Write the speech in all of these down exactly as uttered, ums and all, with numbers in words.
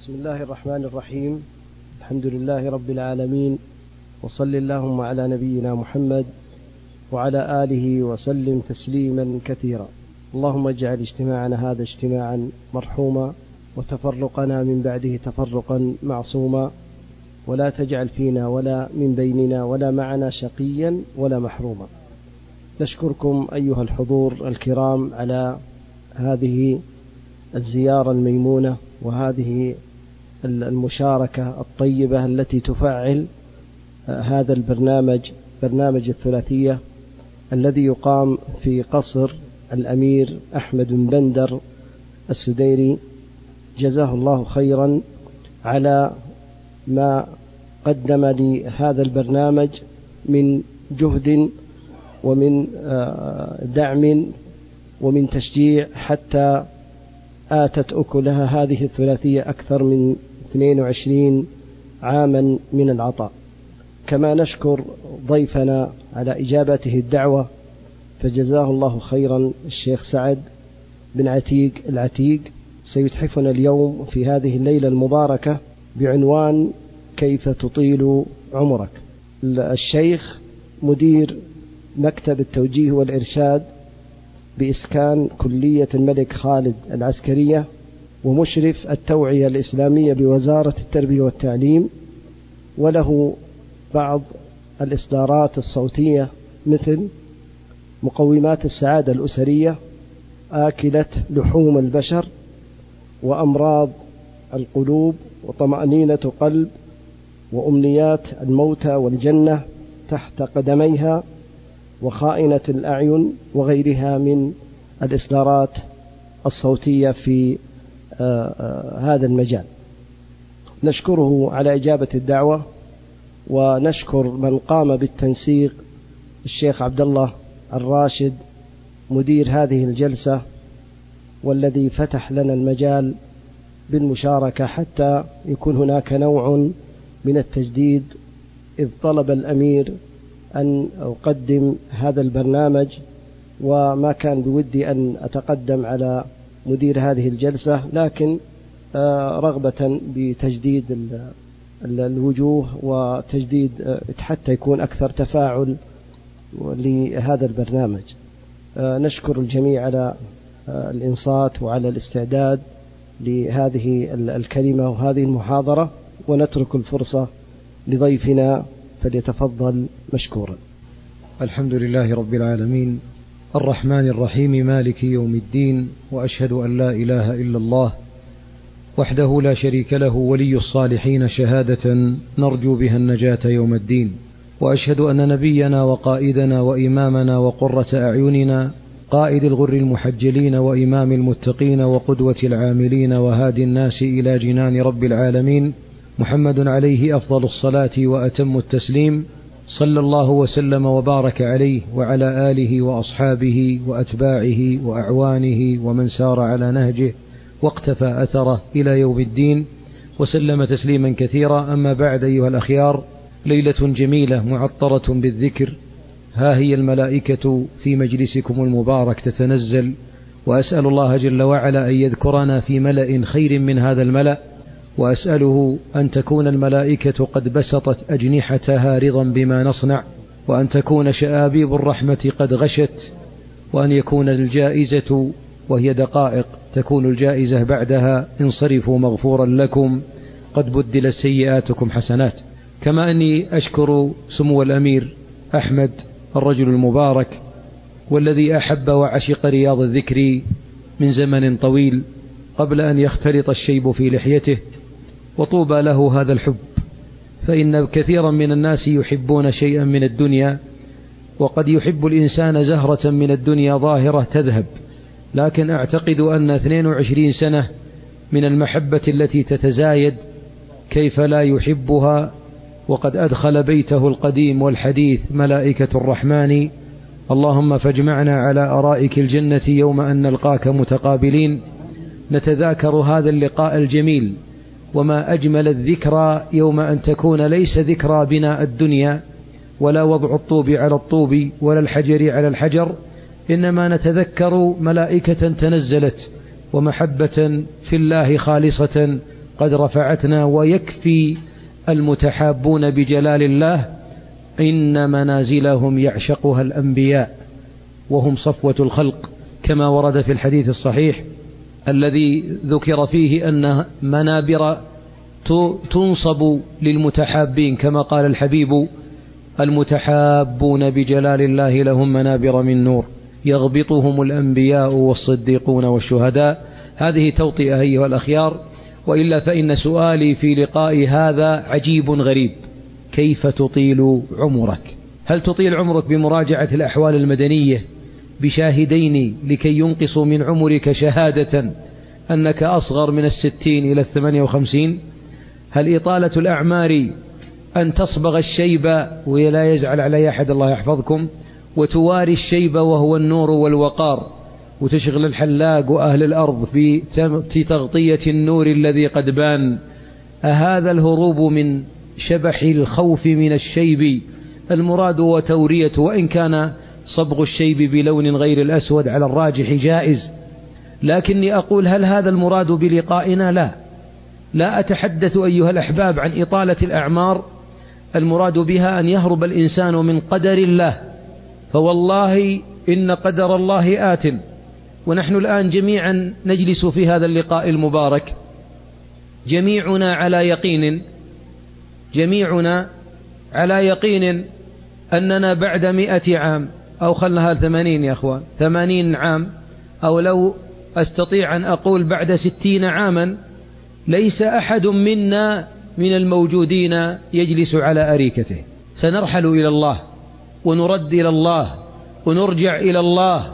بسم الله الرحمن الرحيم. الحمد لله رب العالمين، وصل اللهم على نبينا محمد وعلى آله وسلم تسليما كثيرا. اللهم اجعل اجتماعنا هذا اجتماعا مرحوما، وتفرقنا من بعده تفرقا معصوما، ولا تجعل فينا ولا من بيننا ولا معنا شقيا ولا محروما. نشكركم أيها الحضور الكرام على هذه الزيارة الميمونة وهذه المشاركة الطيبة التي تفعل هذا البرنامج، برنامج الثلاثية الذي يقام في قصر الأمير أحمد بن بندر السديري، جزاه الله خيرا على ما قدم لهذا البرنامج من جهد ومن دعم ومن تشجيع، حتى آتت أكلها هذه الثلاثية أكثر من اثنين وعشرين عاما من العطاء. كما نشكر ضيفنا على إجابته الدعوة، فجزاه الله خيرا الشيخ سعد بن عتيق العتيق، سيتحفنا اليوم في هذه الليلة المباركة بعنوان كيف تطيل عمرك. الشيخ مدير مكتب التوجيه والإرشاد بإسكان كلية الملك خالد العسكرية، ومشرف التوعية الإسلامية بوزارة التربية والتعليم، وله بعض الإصدارات الصوتية مثل مقومات السعادة الأسرية، آكلة لحوم البشر، وأمراض القلوب، وطمأنينة قلب، وأمنيات الموتى والجنة تحت قدميها، وخائنة الأعين، وغيرها من الإصدارات الصوتية في آآ آآ هذا المجال. نشكره على إجابة الدعوة، ونشكر من قام بالتنسيق الشيخ عبد الله الراشد مدير هذه الجلسة، والذي فتح لنا المجال بالمشاركة حتى يكون هناك نوع من التجديد، إذ طلب الأمير أن أقدم هذا البرنامج، وما كان بودي أن أتقدم على مدير هذه الجلسة، لكن رغبة بتجديد الوجوه وتجديد حتى يكون أكثر تفاعل لهذا البرنامج. نشكر الجميع على الإنصات وعلى الاستعداد لهذه الكلمة وهذه المحاضرة، ونترك الفرصة لضيفنا فليتفضل مشكورا. الحمد لله رب العالمين، الرحمن الرحيم، مالك يوم الدين، وأشهد أن لا إله إلا الله وحده لا شريك له، ولي الصالحين، شهادة نرجو بها النجاة يوم الدين. وأشهد أن نبينا وقائدنا وإمامنا وقرة أعيننا، قائد الغر المحجلين وإمام المتقين وقدوة العاملين وهادي الناس إلى جنان رب العالمين، محمد عليه أفضل الصلاة وأتم التسليم، صلى الله وسلم وبارك عليه وعلى آله وأصحابه وأتباعه وأعوانه ومن سار على نهجه واقتفى أثره إلى يوم الدين، وسلم تسليما كثيرا. أما بعد، أيها الأخيار، ليلة جميلة معطرة بالذكر، ها هي الملائكة في مجلسكم المبارك تتنزل، وأسأل الله جل وعلا أن يذكرنا في ملأ خير من هذا الملأ، وأسأله أن تكون الملائكة قد بسطت أجنحتها رضا بما نصنع، وأن تكون شآبيب الرحمة قد غشت، وأن يكون الجائزة وهي دقائق تكون الجائزة بعدها انصرفوا مغفورا لكم قد بدلت سيئاتكم حسنات. كما أني أشكر سمو الأمير أحمد الرجل المبارك، والذي أحب وعشق رياض الذكر من زمن طويل قبل أن يختلط الشيب في لحيته، وطوبى له هذا الحب، فإن كثيرا من الناس يحبون شيئا من الدنيا، وقد يحب الإنسان زهرة من الدنيا ظاهرة تذهب، لكن أعتقد أن اثنين وعشرين سنة من المحبة التي تتزايد كيف لا يحبها، وقد أدخل بيته القديم والحديث ملائكة الرحمن. اللهم فاجمعنا على أرائك الجنة يوم أن نلقاك متقابلين، نتذاكر هذا اللقاء الجميل، وما أجمل الذكرى يوم أن تكون ليس ذكرى بناء الدنيا، ولا وضع الطوب على الطوب، ولا الحجر على الحجر، إنما نتذكر ملائكة تنزلت، ومحبة في الله خالصة قد رفعتنا ويكفي المتحابون بجلال الله إن منازلهم يعشقها الأنبياء وهم صفوة الخلق، كما ورد في الحديث الصحيح الذي ذكر فيه أن منابر تنصب للمتحابين، كما قال الحبيب: المتحابون بجلال الله لهم منابر من نور يغبطهم الأنبياء والصديقون والشهداء. هذه توطئة أيها الأخيار، وإلا فإن سؤالي في لقاء هذا عجيب غريب: كيف تطيل عمرك؟ هل تطيل عمرك بمراجعة الأحوال المدنية بشاهدين لكي ينقصوا من عمرك شهادة أنك أصغر من الستين إلى الثمانية وخمسين؟ هل إطالة الأعمار أن تصبغ الشيب ولا يزعل علي أحد الله يحفظكم، وتواري الشيب وهو النور والوقار، وتشغل الحلاق وأهل الأرض في تغطية النور الذي قد بان؟ أهذا الهروب من شبح الخوف من الشيب المراد وتورية، وإن كان صبغ الشيب بلون غير الأسود على الراجح جائز، لكني أقول: هل هذا المراد بلقائنا؟ لا لا أتحدث أيها الأحباب عن إطالة الأعمار المراد بها أن يهرب الإنسان من قدر الله، فوالله إن قدر الله آت. ونحن الآن جميعا نجلس في هذا اللقاء المبارك جميعنا على يقين جميعنا على يقين أننا بعد مئة عام، أو خلناها ثمانين يا أخوان، ثمانين عام، أو لو أستطيع أن أقول بعد ستين عاما، ليس أحد منا من الموجودين يجلس على أريكته. سنرحل إلى الله ونرد إلى الله ونرجع إلى الله،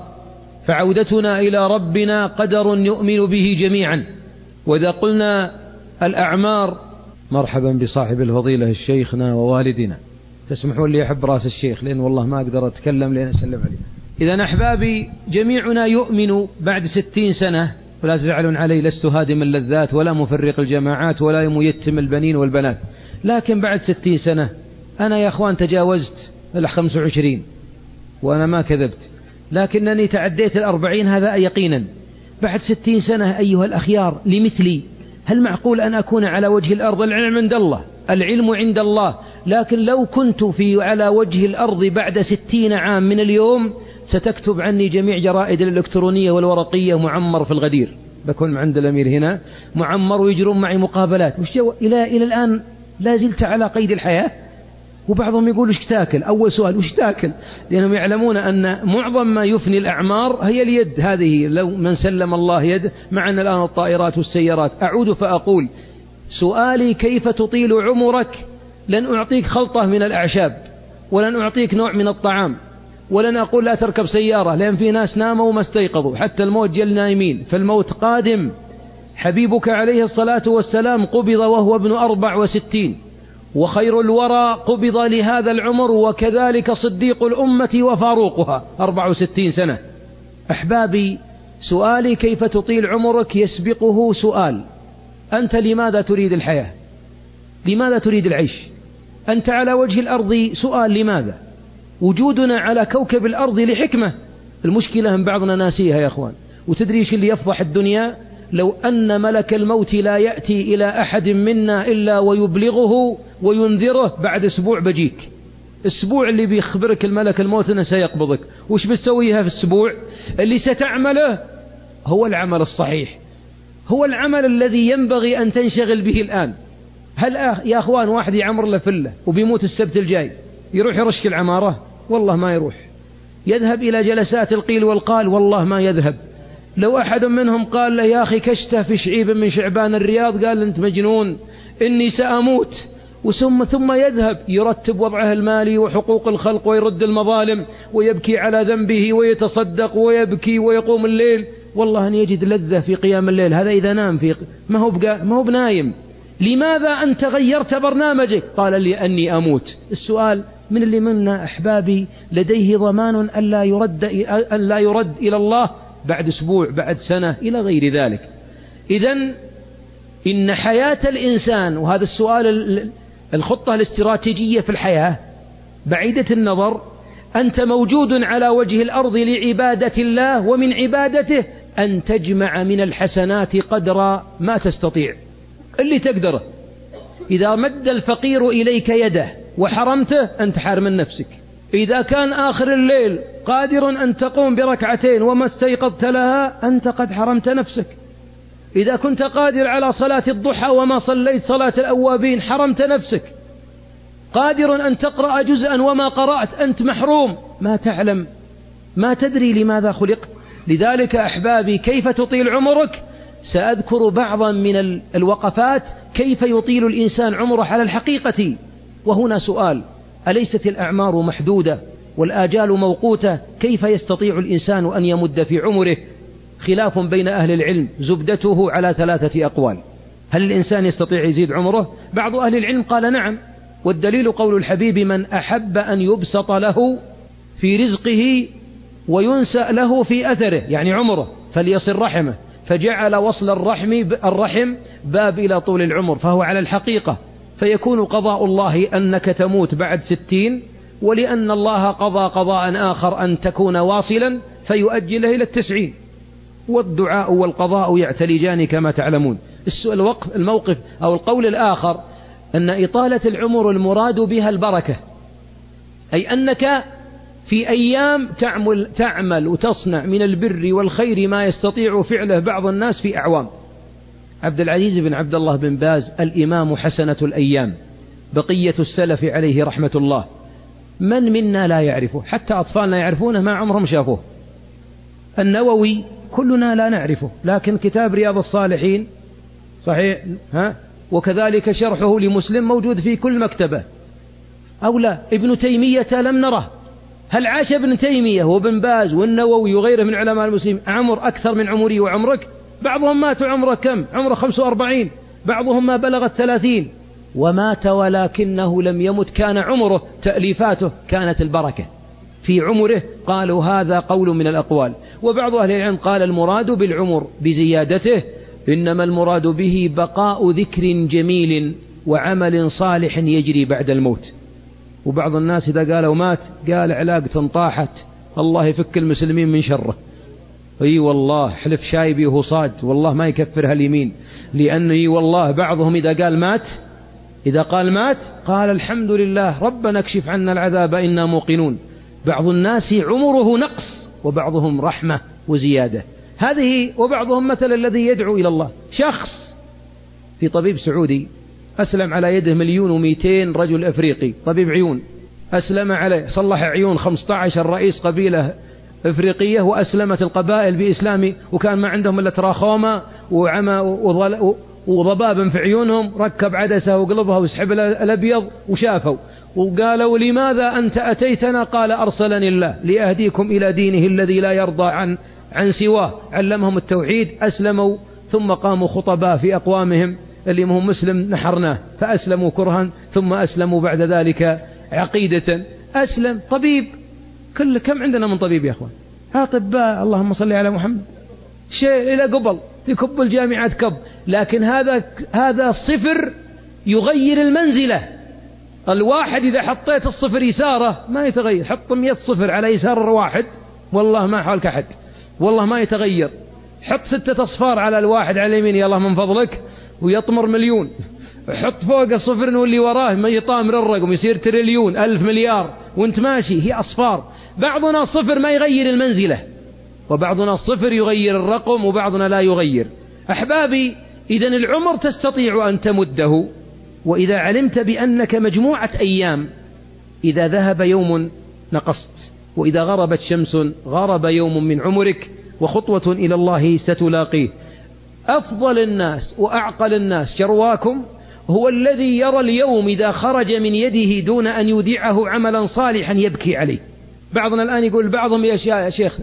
فعودتنا إلى ربنا قدر نؤمن به جميعا. وإذا قلنا الأعمار، مرحبا بصاحب الفضيلة الشيخنا ووالدنا، تسمحون لي أحب رأس الشيخ لأن والله ما أقدر أتكلم لأن أسلم عليه. إذن أحبابي جميعنا يؤمن بعد ستين سنة، ولا تزعلون علي، لست هادم اللذات ولا مفرق الجماعات ولا ميتم البنين والبنات، لكن بعد ستين سنة أنا يا أخوان تجاوزت الخمس وعشرين وأنا ما كذبت، لكنني تعديت الأربعين هذا يقينا. بعد ستين سنة أيها الأخيار لمثلي، هل معقول أن أكون على وجه الأرض؟ العلم عند الله، العلم عند الله، لكن لو كنت في على وجه الأرض بعد ستين عام من اليوم ستكتب عني جميع جرائد الإلكترونية والورقية معمر في الغدير، بكون عند الأمير هنا معمر ويجرون معي مقابلات. وش إلى إلى الآن لا زلت على قيد الحياة. وبعضهم يقول وش تاكل؟ أول سؤال وش تاكل؟ لأنهم يعلمون أن معظم ما يفني الأعمار هي اليد هذه، لو من سلم الله يد، مع أن الآن الطائرات والسيارات. أعود فأقول: سؤالي كيف تطيل عمرك؟ لن أعطيك خلطة من الأعشاب، ولن أعطيك نوع من الطعام، ولن أقول لا تركب سيارة، لأن في ناس ناموا وما استيقظوا، حتى الموت جل نايمين، فالموت قادم. حبيبك عليه الصلاة والسلام قبض وهو ابن أربع وستين، وخير الورى قبض لهذا العمر، وكذلك صديق الأمة وفاروقها أربع وستين سنة. أحبابي سؤالي كيف تطيل عمرك يسبقه سؤال: أنت لماذا تريد الحياة؟ لماذا تريد العيش؟ أنت على وجه الأرض، سؤال لماذا؟ وجودنا على كوكب الأرض لحكمة. المشكلة أن بعضنا ناسيها يا أخوان. وتدري ايش اللي يفضح الدنيا؟ لو أن ملك الموت لا يأتي إلى أحد منا إلا ويبلغه وينذره: بعد أسبوع بجيك. أسبوع اللي بيخبرك الملك الموت أنه سيقبضك، وش بتسويها في الأسبوع؟ اللي ستعمله هو العمل الصحيح، هو العمل الذي ينبغي أن تنشغل به الآن. هل يا أخوان واحد يعمر له فله وبيموت السبت الجاي يروح يرشك العمارة؟ والله ما يروح. يذهب إلى جلسات القيل والقال؟ والله ما يذهب. لو أحد منهم قال له: يا أخي كشته في شعيب من شعبان الرياض، قال: أنت مجنون، إني سأموت. وثم ثم يذهب يرتب وضعه المالي وحقوق الخلق ويرد المظالم ويبكي على ذنبه ويتصدق ويبكي ويقوم الليل. والله أن يجد لذة في قيام الليل، هذا إذا نام في ما هو بقى ما هو بنايم. لماذا أنت غيرت برنامجك؟ قال: لي أني أموت. السؤال: من اللي منا أحبابي لديه ضمان أن لا يرد أن لا يرد إلى الله بعد أسبوع، بعد سنة، إلى غير ذلك؟ إذن إن حياة الإنسان، وهذا السؤال الخطة الاستراتيجية في الحياة بعيدة النظر، أنت موجود على وجه الأرض لعبادة الله، ومن عبادته أن تجمع من الحسنات قدر ما تستطيع. اللي تقدره. إذا مد الفقير إليك يده وحرمته أنت حارم من نفسك. إذا كان آخر الليل قادر أن تقوم بركعتين وما استيقظت لها أنت قد حرمت نفسك. إذا كنت قادر على صلاة الضحى وما صليت صلاة الأوابين حرمت نفسك. قادر أن تقرأ جزءا وما قرأت أنت محروم. ما تعلم، ما تدري لماذا خلقت. لذلك أحبابي كيف تطيل عمرك؟ سأذكر بعضا من الوقفات كيف يطيل الإنسان عمره على الحقيقة. وهنا سؤال: أليست الأعمار محدودة والآجال موقوتة؟ كيف يستطيع الإنسان أن يمد في عمره؟ خلاف بين أهل العلم، زبدته على ثلاثة أقوال. هل الإنسان يستطيع يزيد عمره؟ بعض أهل العلم قال نعم، والدليل قول الحبيب: من أحب أن يبسط له في رزقه وينسأ له في أثره، يعني عمره، فليصل رحمه، فجعل وصل الرحم الرحم باب إلى طول العمر، فهو على الحقيقة. فيكون قضاء الله أنك تموت بعد ستين، ولأن الله قضى قضاء آخر أن تكون واصلا فيؤجله إلى التسعين. والدعاء والقضاء يعتلجان كما تعلمون. الوقف الموقف أو القول الآخر أن إطالة العمر المراد بها البركة، أي أنك في أيام تعمل, تعمل وتصنع من البر والخير ما يستطيع فعله بعض الناس في أعوام. عبد العزيز بن عبد الله بن باز الإمام حسنة الأيام، بقية السلف عليه رحمة الله، من منا لا يعرفه؟ حتى أطفالنا يعرفونه ما عمرهم شافوه. النووي كلنا لا نعرفه، لكن كتاب رياض الصالحين صحيح، ها؟ وكذلك شرحه لمسلم موجود في كل مكتبة. أو لا، ابن تيمية لم نره. هل عاش ابن تيمية وابن باز والنووي وغيره من علماء المسلمين عمر أكثر من عمري وعمرك؟ بعضهم مات عمره كم؟ عمره خمسة وأربعين، بعضهم ما بلغ الثلاثين ومات، ولكنه لم يمت، كان عمره تأليفاته كانت البركة في عمره. قالوا هذا قول من الأقوال. وبعض أهل العلم قال المراد بالعمر بزيادته إنما المراد به بقاء ذكر جميل وعمل صالح يجري بعد الموت. وبعض الناس إذا قالوا مات قال علاقة طاحت، الله يفك المسلمين من شره. اي والله حلف شايبي وهو صاد، والله ما يكفرها اليمين، لأنه والله بعضهم إذا قال مات، إذا قال مات قال الحمد لله ربنا اكشف عنا العذاب إنا موقنون. بعض الناس عمره نقص وبعضهم رحمة وزيادة. هذه وبعضهم مثل الذي يدعو إلى الله. شخص في طبيب سعودي أسلم على يده مليون ومئتين رجل أفريقي، طبيب عيون أسلم عليه، صلح عيون خمسة عشر رئيس قبيلة إفريقية وأسلمت القبائل بإسلامي، وكان ما عندهم إلا تراخوما وعمى وضباب في عيونهم، ركب عدسة وقلبها وسحب الأبيض وشافوا، وقالوا لماذا أنت أتيتنا؟ قال أرسلني الله لأهديكم إلى دينه الذي لا يرضى عن عن سواه. علمهم التوحيد، أسلموا، ثم قاموا خطباء في أقوامهم اللي هم مسلم نحرناه، فأسلموا كرها، ثم أسلموا بعد ذلك عقيدة. أسلم طبيب. كل كم عندنا من طبيب يا أخوان؟ أطباء اللهم صل على محمد شيء إلى قبل في كب الجامعات كب، لكن هذا هذا الصفر يغير المنزلة. الواحد إذا حطيت الصفر يساره ما يتغير، حط مئة صفر على يسار الواحد والله ما حولك أحد، والله ما يتغير. حط ستة أصفار على الواحد على اليمين يا الله من فضلك ويطمر مليون، حط فوق الصفر واللي وراه ما يطامر الرقم يصير تريليون ألف مليار وانت ماشي، هي أصفار. بعضنا الصفر ما يغير المنزلة، وبعضنا الصفر يغير الرقم، وبعضنا لا يغير. أحبابي، إذن العمر تستطيع أن تمده، وإذا علمت بأنك مجموعة أيام إذا ذهب يوم نقصت، وإذا غربت شمس غرب يوم من عمرك، وخطوة إلى الله ستلاقيه. أفضل الناس وأعقل الناس جرواكم هو الذي يرى اليوم إذا خرج من يده دون أن يودعه عملا صالحا يبكي عليه. بعضنا الآن يقول بعضهم يا شيخ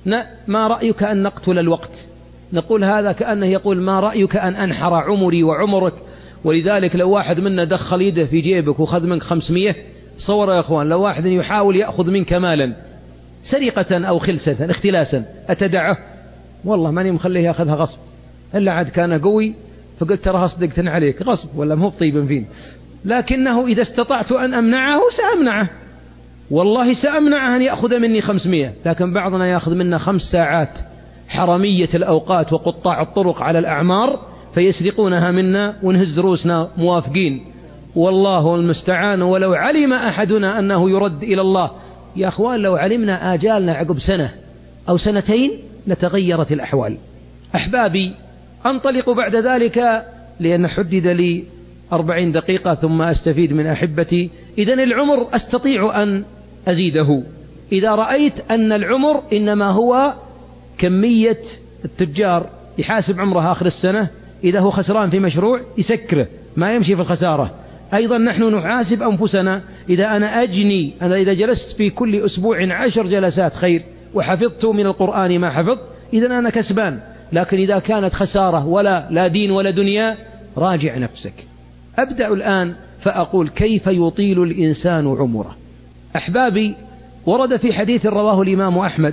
ما رأيك أن نقتل الوقت؟ نقول هذا كأنه يقول ما رأيك أن أنحر عمري وعمرك. ولذلك لو واحد منا دخل يده في جيبك وخذ منك خمسمية، صور يا أخوان لو واحد يحاول يأخذ منك مالا سرقة أو خلسة اختلاسا أتدعه؟ والله ماني مخليه يأخذها غصب، إلا عاد كان قوي فقلت ترى صدقت عليك غصب ولا مو طيب فين. لكنه إذا استطعت أن أمنعه سأمنعه، والله سأمنعه أن يأخذ مني خمسمية. لكن بعضنا يأخذ منا خمس ساعات حرامية الأوقات وقطاع الطرق على الأعمار فيسرقونها منا ونهز رؤوسنا موافقين، والله المستعان. ولو علم أحدنا أنه يرد إلى الله، يا أخوان لو علمنا آجالنا عقب سنة أو سنتين لتغيرت الأحوال. أحبابي، أنطلق بعد ذلك لأن حدد لي أربعين دقيقة ثم أستفيد من أحبتي. إذن العمر أستطيع أن أزيده إذا رأيت أن العمر إنما هو كمية التجار يحاسب عمره آخر السنة، إذا هو خسران في مشروع يسكره، ما يمشي في الخسارة. أيضا نحن نحاسب أنفسنا، إذا أنا أجني أنا إذا جلست في كل أسبوع عشر جلسات خير وحفظت من القرآن ما حفظت، إذا أنا كسبان. لكن إذا كانت خسارة ولا لا دين ولا دنيا، راجع نفسك. أبدأ الآن فأقول كيف يطيل الإنسان عمره. أحبابي، ورد في حديث رواه الإمام أحمد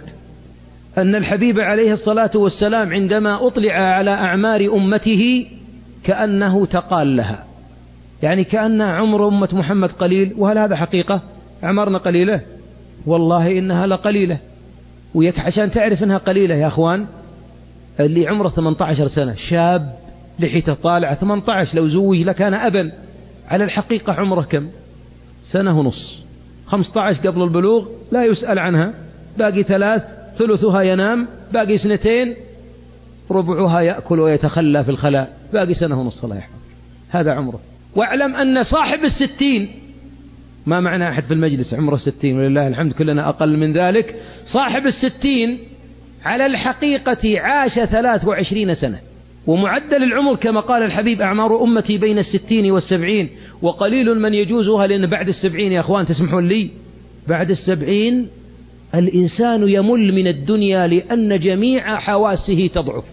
أن الحبيب عليه الصلاة والسلام عندما أطلع على أعمار أمته كأنه تقال لها، يعني كأن عمر أمة محمد قليل. وهل هذا حقيقة؟ أعمارنا قليلة؟ والله إنها لقليلة. ويك عشان تعرف إنها قليلة يا أخوان، اللي عمره ثمانية عشر سنة شاب لحيته طالعة، ثمانية عشر لو زوج لكان أبا. على الحقيقة عمره كم؟ سنة ونص. خمسة عشر قبل البلوغ لا يسأل عنها، باقي ثلاث ثلثها ينام، باقي سنتين ربعها يأكل ويتخلى في الخلاء، باقي سنة ونص. الله يحفظك، هذا عمره. واعلم أن صاحب الستين، ما معنى أحد في المجلس عمره ستين ولله الحمد كلنا أقل من ذلك، صاحب الستين على الحقيقة عاش ثلاث وعشرين سنة. ومعدل العمر كما قال الحبيب أعمار أمتي بين الستين والسبعين، وقليل من يجوزها، لأن بعد السبعين يا أخوان تسمحون لي، بعد السبعين الإنسان يمل من الدنيا لأن جميع حواسه تضعف.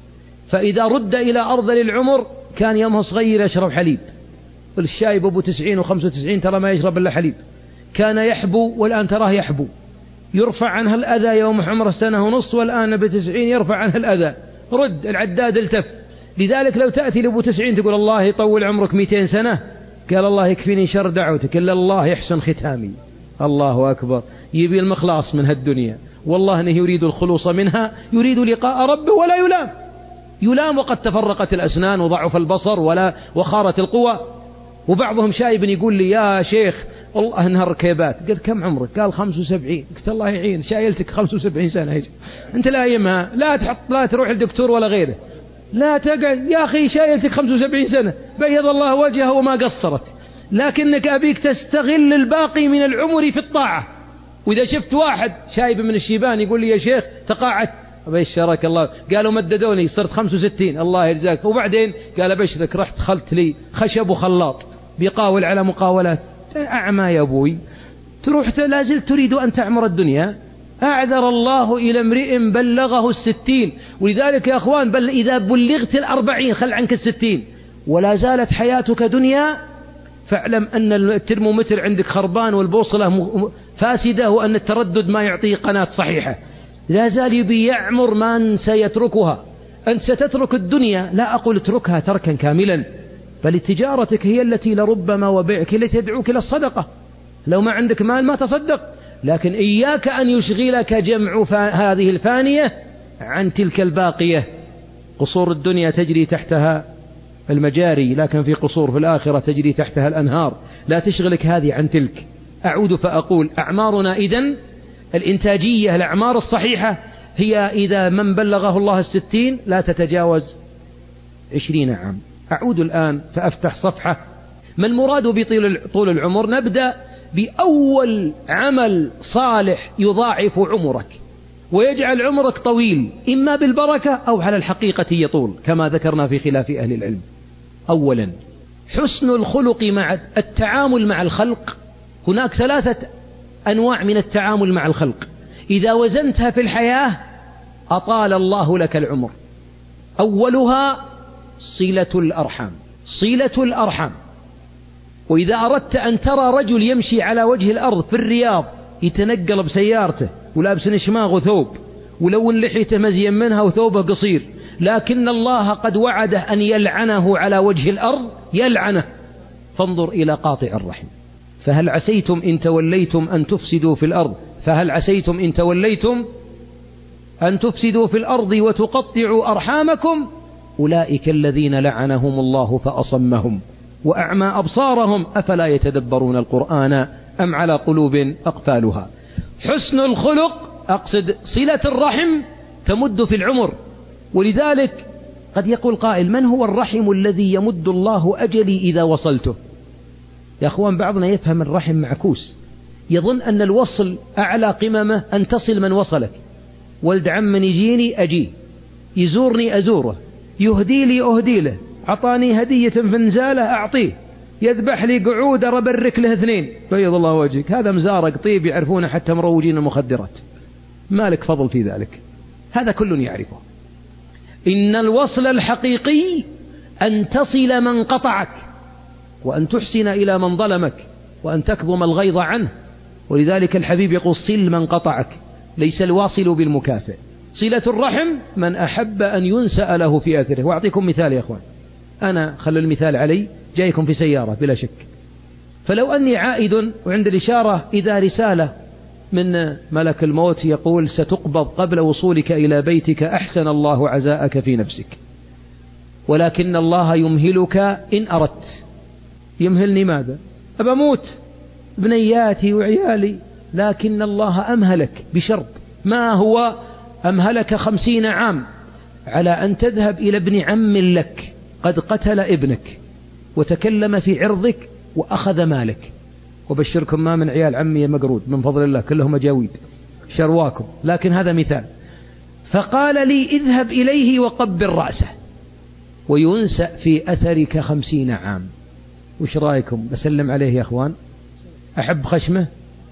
فإذا رد إلى أرذل العمر كان يومه صغير يشرب حليب، والشايب أبو تسعين وخمسة وتسعين ترى ما يشرب إلا حليب، كان يحبو والآن تراه يحبو، يرفع عنها الأذى يوم عمره سنة ونص والآن بتسعين يرفع عنها الأذى. رد العداد التف. لذلك لو تأتي لأبو تسعين تقول الله يطول عمرك مئتين سنة، قال الله يكفيني شر دعوتك إلا الله يحسن ختامي. الله أكبر، يبي المخلاص من هالدنيا، والله أنه يريد الخلوص منها، يريد لقاء ربه ولا يلام. يلام وقد تفرقت الأسنان وضعف البصر ولا وخارت القوى. وبعضهم شايب يقول لي يا شيخ والله انها ركيبات. قلت كم عمرك؟ قال خمسة وسبعين. قلت الله يعين، شايلتك خمسة وسبعين سنة هيك. انت لا يمها، لا تحط لا تروح الدكتور ولا غيره، لا تقعد يا أخي، شايلتك خمسة وسبعين سنة، بيض الله وجهه وما قصرت. لكنك أبيك تستغل الباقي من العمر في الطاعة. وإذا شفت واحد شايب من الشيبان يقول لي يا شيخ تقاعدت، أبشرك الله، قالوا مددوني صرت خمسة وستين، الله يجزاك. وبعدين قال أبشرك رحت خلت لي خشب وخلاط بيقاول على مقاولات. أعمى يا أبوي، تروح لازلت تريد أن تعمر الدنيا. أعذر الله إلى امرئ بلغه الستين. ولذلك يا أخوان، بل إذا بلغت الأربعين خل عنك الستين ولا زالت حياتك دنيا، فاعلم أن الترمومتر عندك خربان والبوصلة فاسدة، وأن التردد ما يعطيه قناة صحيحة. لا زال يبي يعمر من سيتركها. أنت ستترك الدنيا، لا أقول اتركها تركا كاملا، بل تجارتك هي التي لربما وبيعك التي تدعوك إلى الصدقة. لو ما عندك مال ما تصدق، لكن إياك أن يشغلك جمع هذه الفانية عن تلك الباقية. قصور الدنيا تجري تحتها المجاري، لكن في قصور في الآخرة تجري تحتها الأنهار. لا تشغلك هذه عن تلك. أعود فأقول أعمارنا إذن الإنتاجية، الأعمار الصحيحة هي إذا من بلغه الله الستين لا تتجاوز عشرين عام. أعود الآن فأفتح صفحة. ما المراد بطول العمر؟ نبدأ بأول عمل صالح يضاعف عمرك ويجعل عمرك طويل، إما بالبركة أو على الحقيقة يطول كما ذكرنا في خلاف أهل العلم. أولا حسن الخلق مع التعامل مع الخلق. هناك ثلاثة أنواع من التعامل مع الخلق، إذا وزنتها في الحياة أطال الله لك العمر. أولها صلة الأرحام. صلة الأرحام. وإذا أردت أن ترى رجل يمشي على وجه الأرض في الرياض يتنقل بسيارته ولابس نشماغ وثوب ولون لحيته مزين منها وثوبه قصير، لكن الله قد وعده أن يلعنه على وجه الأرض، يلعنه، فانظر إلى قاطع الرحم. فهل عسيتم إن توليتم أن تفسدوا في الأرض فهل عسيتم إن توليتم أن تفسدوا في الأرض وتقطعوا أرحامكم أولئك الذين لعنهم الله فأصمهم وأعمى أبصارهم أفلا يتدبرون القرآن أم على قلوب أقفالها. حسن الخلق أقصد صلة الرحم تمد في العمر، ولذلك قد يقول قائل: من هو الرحم الذي يمد الله أجلي إذا وصلته؟ يا أخوان، بعضنا يفهم الرحم معكوس، يظن أن الوصل أعلى قممه أن تصل من وصلك. ولد عم يجيني أجيه، يزورني أزوره، يهدي لي أهدي له، عطاني هدية فنزالة أعطيه، يذبح لي قعود أبرك له اثنين، بيض الله وجهك، هذا مزارق طيب يعرفونه حتى مروجين المخدرات، مالك فضل في ذلك، هذا كل يعرفه. إن الوصل الحقيقي أن تصل من قطعك، وأن تحسن إلى من ظلمك، وأن تكظم الغيظ عنه. ولذلك الحبيب يقول: صل من قطعك، ليس الواصل بالمكافئ. صلة الرحم من أحب أن ينسأ له في أثره. وأعطيكم مثال يا أخوان، أنا خلوا المثال علي، جايكم في سيارة بلا شك، فلو أني عائد وعند الإشارة إذا رسالة من ملك الموت يقول: ستقبض قبل وصولك إلى بيتك، أحسن الله عزاءك في نفسك، ولكن الله يمهلك إن أردت. يمهلني ماذا؟ أبا موت بنياتي وعيالي، لكن الله أمهلك بشرط، ما هو؟ أمهلك خمسين عام على أن تذهب إلى ابن عم لك قد قتل ابنك وتكلم في عرضك وأخذ مالك. وبشركم ما من عيال عمي مقرود من فضل الله، كلهم جاويد شرواكم، لكن هذا مثال. فقال لي: اذهب إليه وقبل رأسه وينسأ في أثرك خمسين عام. وش رأيكم؟ بسلم عليه يا أخوان؟ أحب خشمه؟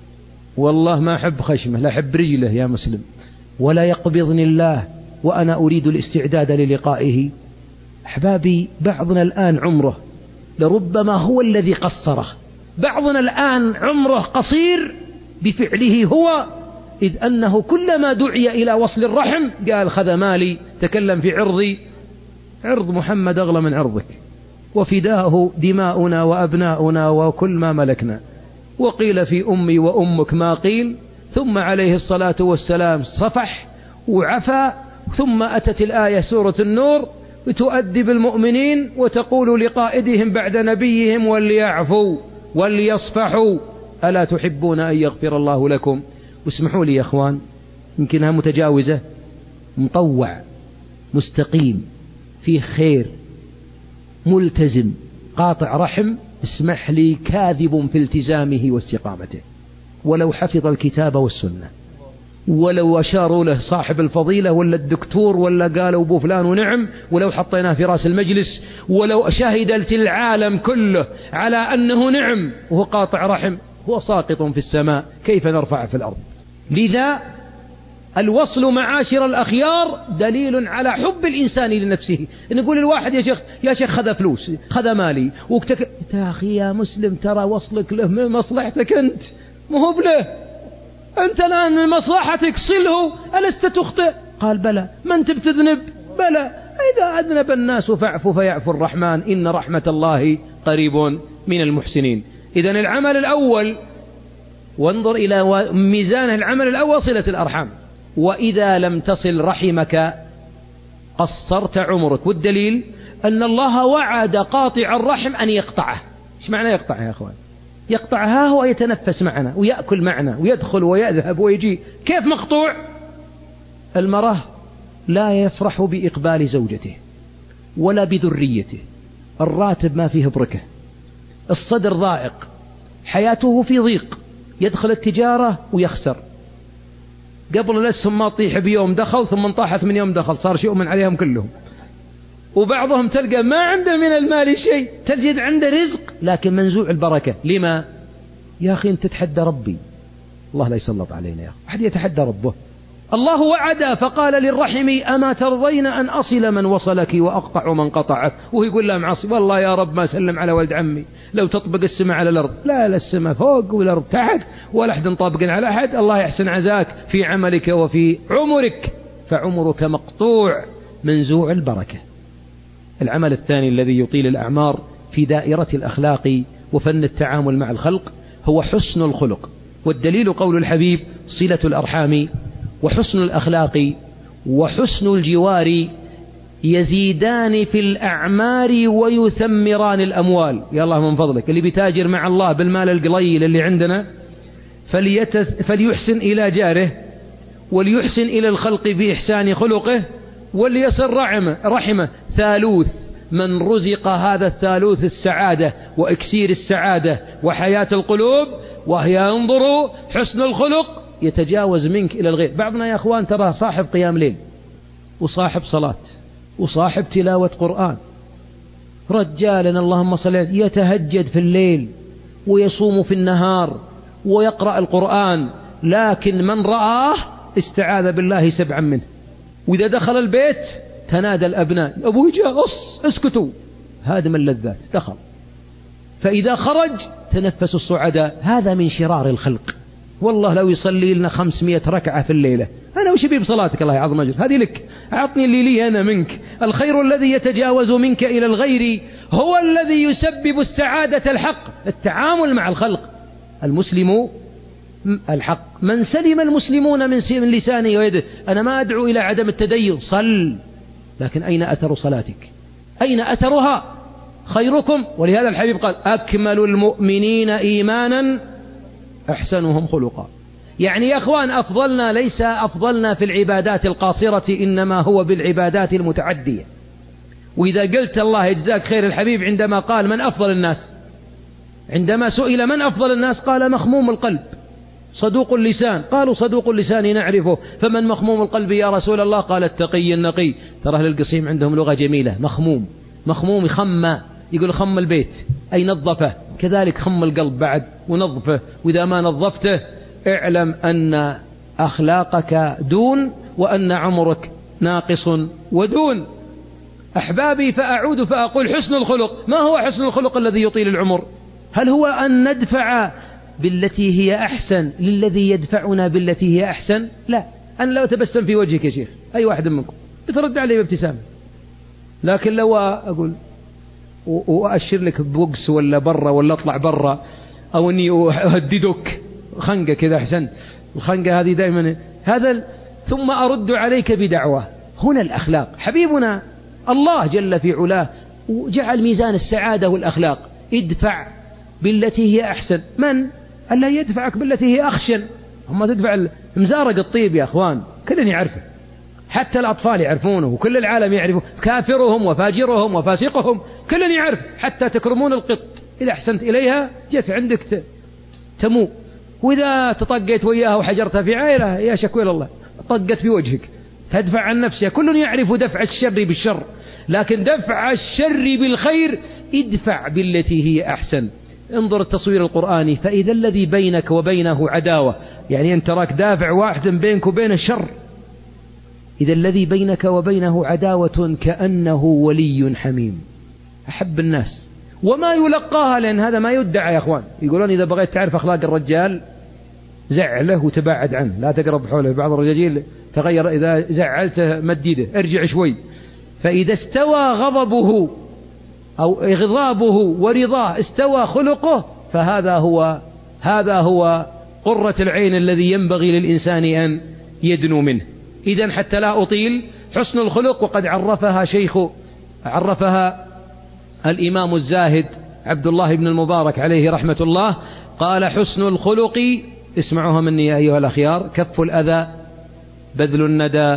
والله ما أحب خشمه، لا أحب رجله يا مسلم. ولا يقبضني الله وأنا أريد الاستعداد للقائه. أحبابي، بعضنا الآن عمره لربما هو الذي قصره، بعضنا الآن عمره قصير بفعله هو، إذ أنه كلما دعي إلى وصل الرحم قال: خذ مالي، تكلم في عرضي. عرض محمد أغلى من عرضك، وفداه دماؤنا وأبناؤنا وكل ما ملكنا. وقيل في أمي وأمك ما قيل، ثم عليه الصلاة والسلام صفح وعفى، ثم أتت الآية سورة النور وتؤدب المؤمنين وتقول لقائدهم بعد نبيهم: وليعفوا وليصفحوا ألا تحبون أن يغفر الله لكم. واسمحوا لي يا أخوان، يمكنها متجاوزة، مطوع مستقيم فيه خير ملتزم قاطع رحم، اسمح لي، كاذب في التزامه واستقامته، ولو حفظ الكتاب والسنة، ولو أشاروا له صاحب الفضيلة ولا الدكتور ولا قالوا أبو فلان ونعم، ولو حطيناه في رأس المجلس، ولو شهدت العالم كله على أنه نعم وهو قاطع رحم، هو ساقط في السماء، كيف نرفع في الأرض؟ لذا الوصل معاشر الأخيار دليل على حب الإنسان لنفسه. نقول الواحد: يا شيخ يا شيخ خذ فلوس، خذ مالي وكتك... يا أخي يا مسلم، ترى وصلك له من مصلحتك أنت، مو بله أنت الآن من مصلحتك، صله، ألست تخطئ؟ قال: بلى. ما أنت بتذنب؟ بلى. إذا أذنب الناس فاعفوا فيعفو الرحمن، إن رحمة الله قريب من المحسنين. إذن العمل الأول، وانظر إلى ميزان العمل الأول، صلة الأرحام. وإذا لم تصل رحمك قصرت عمرك. والدليل أن الله وعد قاطع الرحم أن يقطعه. إيش معنى يقطعه يا أخوان؟ يقطعها هو يتنفس معنا ويأكل معنا ويدخل ويذهب ويجي. كيف مقطوع؟ المرأة لا يفرح بإقبال زوجته ولا بذريته، الراتب ما فيه بركة، الصدر ضائق، حياته في ضيق، يدخل التجارة ويخسر. قبل الأسهم ما تطيح بيوم دخل، ثم انطاحت من يوم دخل، صار شيء من عليهم كلهم. وبعضهم تلقى ما عنده من المال شيء، تجد عنده رزق لكن منزوع البركة. لما؟ يا أخي أنت تتحدى ربي، الله لا يسلط علينا يا أخي، أحد يتحدى ربه. الله وعد فقال للرحم: أما ترضين أن أصل من وصلك وأقطع من قطعك؟ وهو يقول لا معصي، والله يا رب ما سلم على ولد عمي، لو تطبق السماء على الأرض. لا لا، السماء فوق والأرض تحت، ولا أحد طابق على أحد. الله يحسن عزاك في عملك وفي عمرك، فعمرك مقطوع منزوع البركة. العمل الثاني الذي يطيل الأعمار في دائرة الأخلاق وفن التعامل مع الخلق هو حسن الخلق. والدليل قول الحبيب: صلة الأرحام وحسن الأخلاق وحسن الجوار يزيدان في الأعمار ويثمران الأموال. يا الله من فضلك اللي بيتاجر مع الله بالمال القليل اللي عندنا فليحسن إلى جاره، وليحسن إلى الخلق بإحسان خلقه، وليصل رحمه. ثالوث من رزق هذا الثالوث السعادة وإكسير السعادة وحياة القلوب، وهي انظروا حسن الخلق يتجاوز منك إلى الغير. بعضنا يا أخوان ترى صاحب قيام ليل وصاحب صلاة وصاحب تلاوة قرآن، رجالا اللهم صل عليه يتهجد في الليل ويصوم في النهار ويقرأ القرآن، لكن من رآه استعاذ بالله سبعا منه. وإذا دخل البيت تنادى الأبناء أبوي جاء أص اسكتوا، هادم اللذات دخل. فإذا خرج تنفس الصعداء. هذا من شرار الخلق. والله لو يصلي لنا خمسمائة ركعة في الليلة، أنا وش بي بصلاتك الله يعظم أجر، هذه لك، أعطني اللي لي أنا منك. الخير الذي يتجاوز منك إلى الغير هو الذي يسبب السعادة الحق. التعامل مع الخلق. المسلم الحق من سلم المسلمون من لسانه ويده. أنا ما أدعو إلى عدم التدين، صل، لكن أين أثر صلاتك؟ أين أثرها؟ خيركم، ولهذا الحبيب قال أكمل المؤمنين إيمانا أحسنهم خلقا. يعني يا أخوان أفضلنا ليس أفضلنا في العبادات القاصرة، إنما هو بالعبادات المتعدية. وإذا قلت الله يجزاك خير الحبيب عندما قال من أفضل الناس، عندما سئل من أفضل الناس قال مخموم القلب صدوق اللسان. قالوا صدوق اللسان نعرفه، فمن مخموم القلب يا رسول الله؟ قال التقي النقي. ترى أهل القصيم عندهم لغة جميلة. مخموم مخموم خم، يقول خم البيت أي نظفه، كذلك خم القلب بعد ونظفه. وإذا ما نظفته اعلم أن أخلاقك دون، وأن عمرك ناقص ودون. أحبابي، فأعود فأقول حسن الخلق. ما هو حسن الخلق الذي يطيل العمر؟ هل هو أن ندفع بالتي هي أحسن للذي يدفعنا بالتي هي أحسن؟ لا. أنا لو تبسم في وجهك يا شيخ أي واحد منكم بترد علي بابتسامة، لكن لو أقول وأشير لك بوكس ولا برا ولا أطلع برا، أو أني أهددك خنقة كذا أحسن، الخنقة هذه دائما هذا، ثم أرد عليك بدعوة. هنا الأخلاق. حبيبنا الله جل في علاه وجعل ميزان السعادة والأخلاق. ادفع بالتي هي أحسن. من؟ ألا يدفعك بالتي هي أخشن. هم تدفع مزارق الطيب يا أخوان كلنا يعرفه، حتى الأطفال يعرفونه وكل العالم يعرفه، كافرهم وفاجرهم وفاسقهم كلنا يعرف. حتى تكرمون القط إذا أحسنت إليها جت عندك تمو، وإذا تطقيت وياها وحجرتها في عائلة يا شكوى الله طقت في وجهك. تدفع عن نفسها. كل يعرف دفع الشر بالشر، لكن دفع الشر بالخير ادفع بالتي هي أحسن. انظر التصوير القرآني، فإذا الذي بينك وبينه عداوة، يعني أنت راك دافع واحد بينك وبين الشر، إذا الذي بينك وبينه عداوة كأنه ولي حميم. أحب الناس وما يلقاها، لأن هذا ما يدعى يا أخوان. يقولون إذا بغيت تعرف أخلاق الرجال زعله وتباعد عنه، لا تقرب حوله. بعض الرجال تغير إذا زعلته مديده ارجع شوي. فإذا استوى غضبه أو غضابه ورضاه استوى خلقه، فهذا هو هذا هو قرة العين الذي ينبغي للإنسان أن يدنو منه. إذن حتى لا أطيل، حسن الخلق وقد عرفها شيخ عرفها الإمام الزاهد عبد الله بن المبارك عليه رحمة الله. قال حسن الخلق، اسمعوها مني يا أيها الأخيار: كف الأذى، بذل الندى،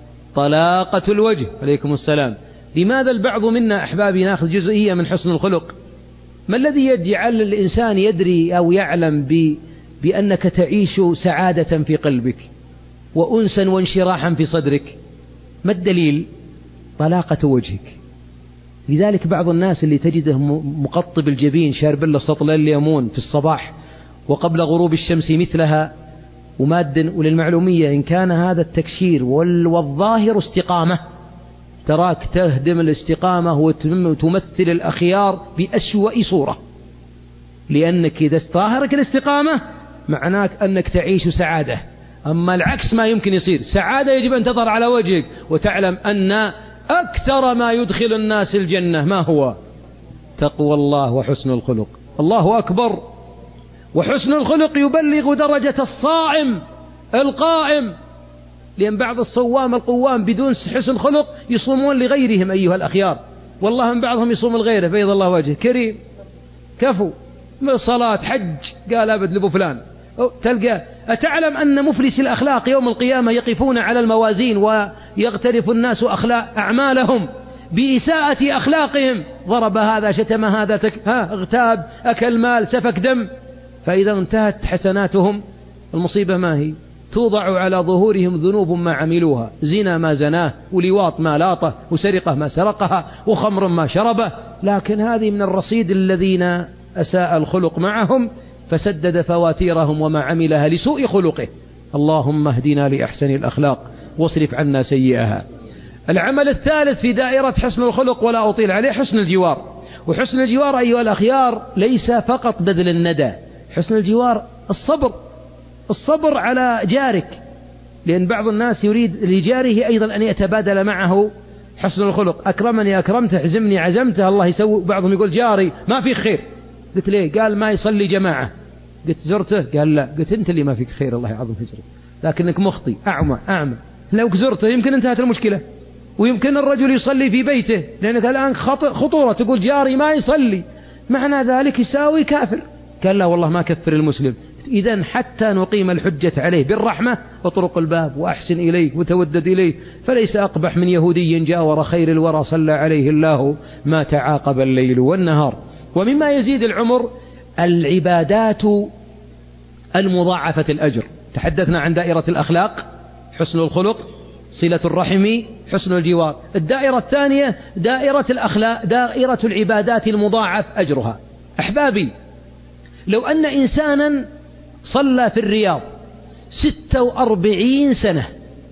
طلاقة الوجه. عليكم السلام. لماذا البعض منا أحبابي ناخذ جزئية من حسن الخلق؟ ما الذي يجعل الإنسان يدري أو يعلم ب... بأنك تعيش سعادة في قلبك وأنسا وانشراحا في صدرك؟ ما الدليل؟ طلاقة وجهك. لذلك بعض الناس اللي تجده مقطب الجبين شارب له سطل الليمون في الصباح وقبل غروب الشمس مثلها وماد. وللمعلومية إن كان هذا التكشير والظاهر استقامة، تراك تهدم الاستقامة وتمثل الأخيار بأسوأ صورة، لأنك إذا ظاهرك الاستقامة معناك أنك تعيش سعادة. أما العكس ما يمكن يصير. سعادة يجب أن تظهر على وجهك، وتعلم أن أكثر ما يدخل الناس الجنة ما هو؟ تقوى الله وحسن الخلق. الله أكبر. وحسن الخلق يبلغ درجة الصائم القائم. لأن بعض الصوام القوام بدون حسن خلق يصومون لغيرهم أيها الأخيار، والله من بعضهم يصوم لغيره بيض الله وجهه، كريم كفو من صلاة حج قال أبد لبو فلان. تلقى أتعلم أن مفلس الأخلاق يوم القيامة يقفون على الموازين ويغترف الناس أخلاق أعمالهم بإساءة أخلاقهم، ضرب هذا شتم هذا تك... ها اغتاب أكل مال سفك دم، فإذا انتهت حسناتهم المصيبة ما هي؟ توضع على ظهورهم ذنوب ما عملوها، زنا ما زناه، ولواط ما لاطه، وسرقة ما سرقها، وخمر ما شربه، لكن هذه من الرصيد الذين أساء الخلق معهم فسدد فواتيرهم وما عملها لسوء خلقه. اللهم اهدنا لأحسن الأخلاق واصرف عنا سيئها. العمل الثالث في دائرة حسن الخلق ولا أطيل عليه حسن الجوار. وحسن الجوار أيها الأخيار ليس فقط بذل الندى، حسن الجوار الصبر، الصبر على جارك، لأن بعض الناس يريد لجاره أيضا أن يتبادل معه حسن الخلق، أكرمني أكرمته، عزمني عزمته، الله يسوي. بعضهم يقول جاري ما فيك خير، قلت ليه؟ قال ما يصلي جماعة. قلت زرته؟ قال لا. قلت أنت اللي ما فيك خير، الله يعظم فجرك، لكنك مخطي أعمى أعمى. لو زرته يمكن انتهت المشكلة، ويمكن الرجل يصلي في بيته، لأنك الآن خطورة تقول جاري ما يصلي، معنى ذلك يساوي كافر. قال لا والله ما كفر المسلم. إذن حتى نقيم الحجة عليه بالرحمة اطرق الباب وأحسن إليه وتودد إليه، فليس أقبح من يهودي جاور خير الورى صلى عليه الله ما تعاقب الليل والنهار. ومما يزيد العمر العبادات المضاعفة الأجر. تحدثنا عن دائرة الأخلاق، حسن الخلق، صلة الرحم، حسن الجوار. الدائرة الثانية دائرة الأخلاق، دائرة العبادات المضاعف أجرها. أحبابي، لو أن إنسانا صلى في الرياض ستة وأربعين سنة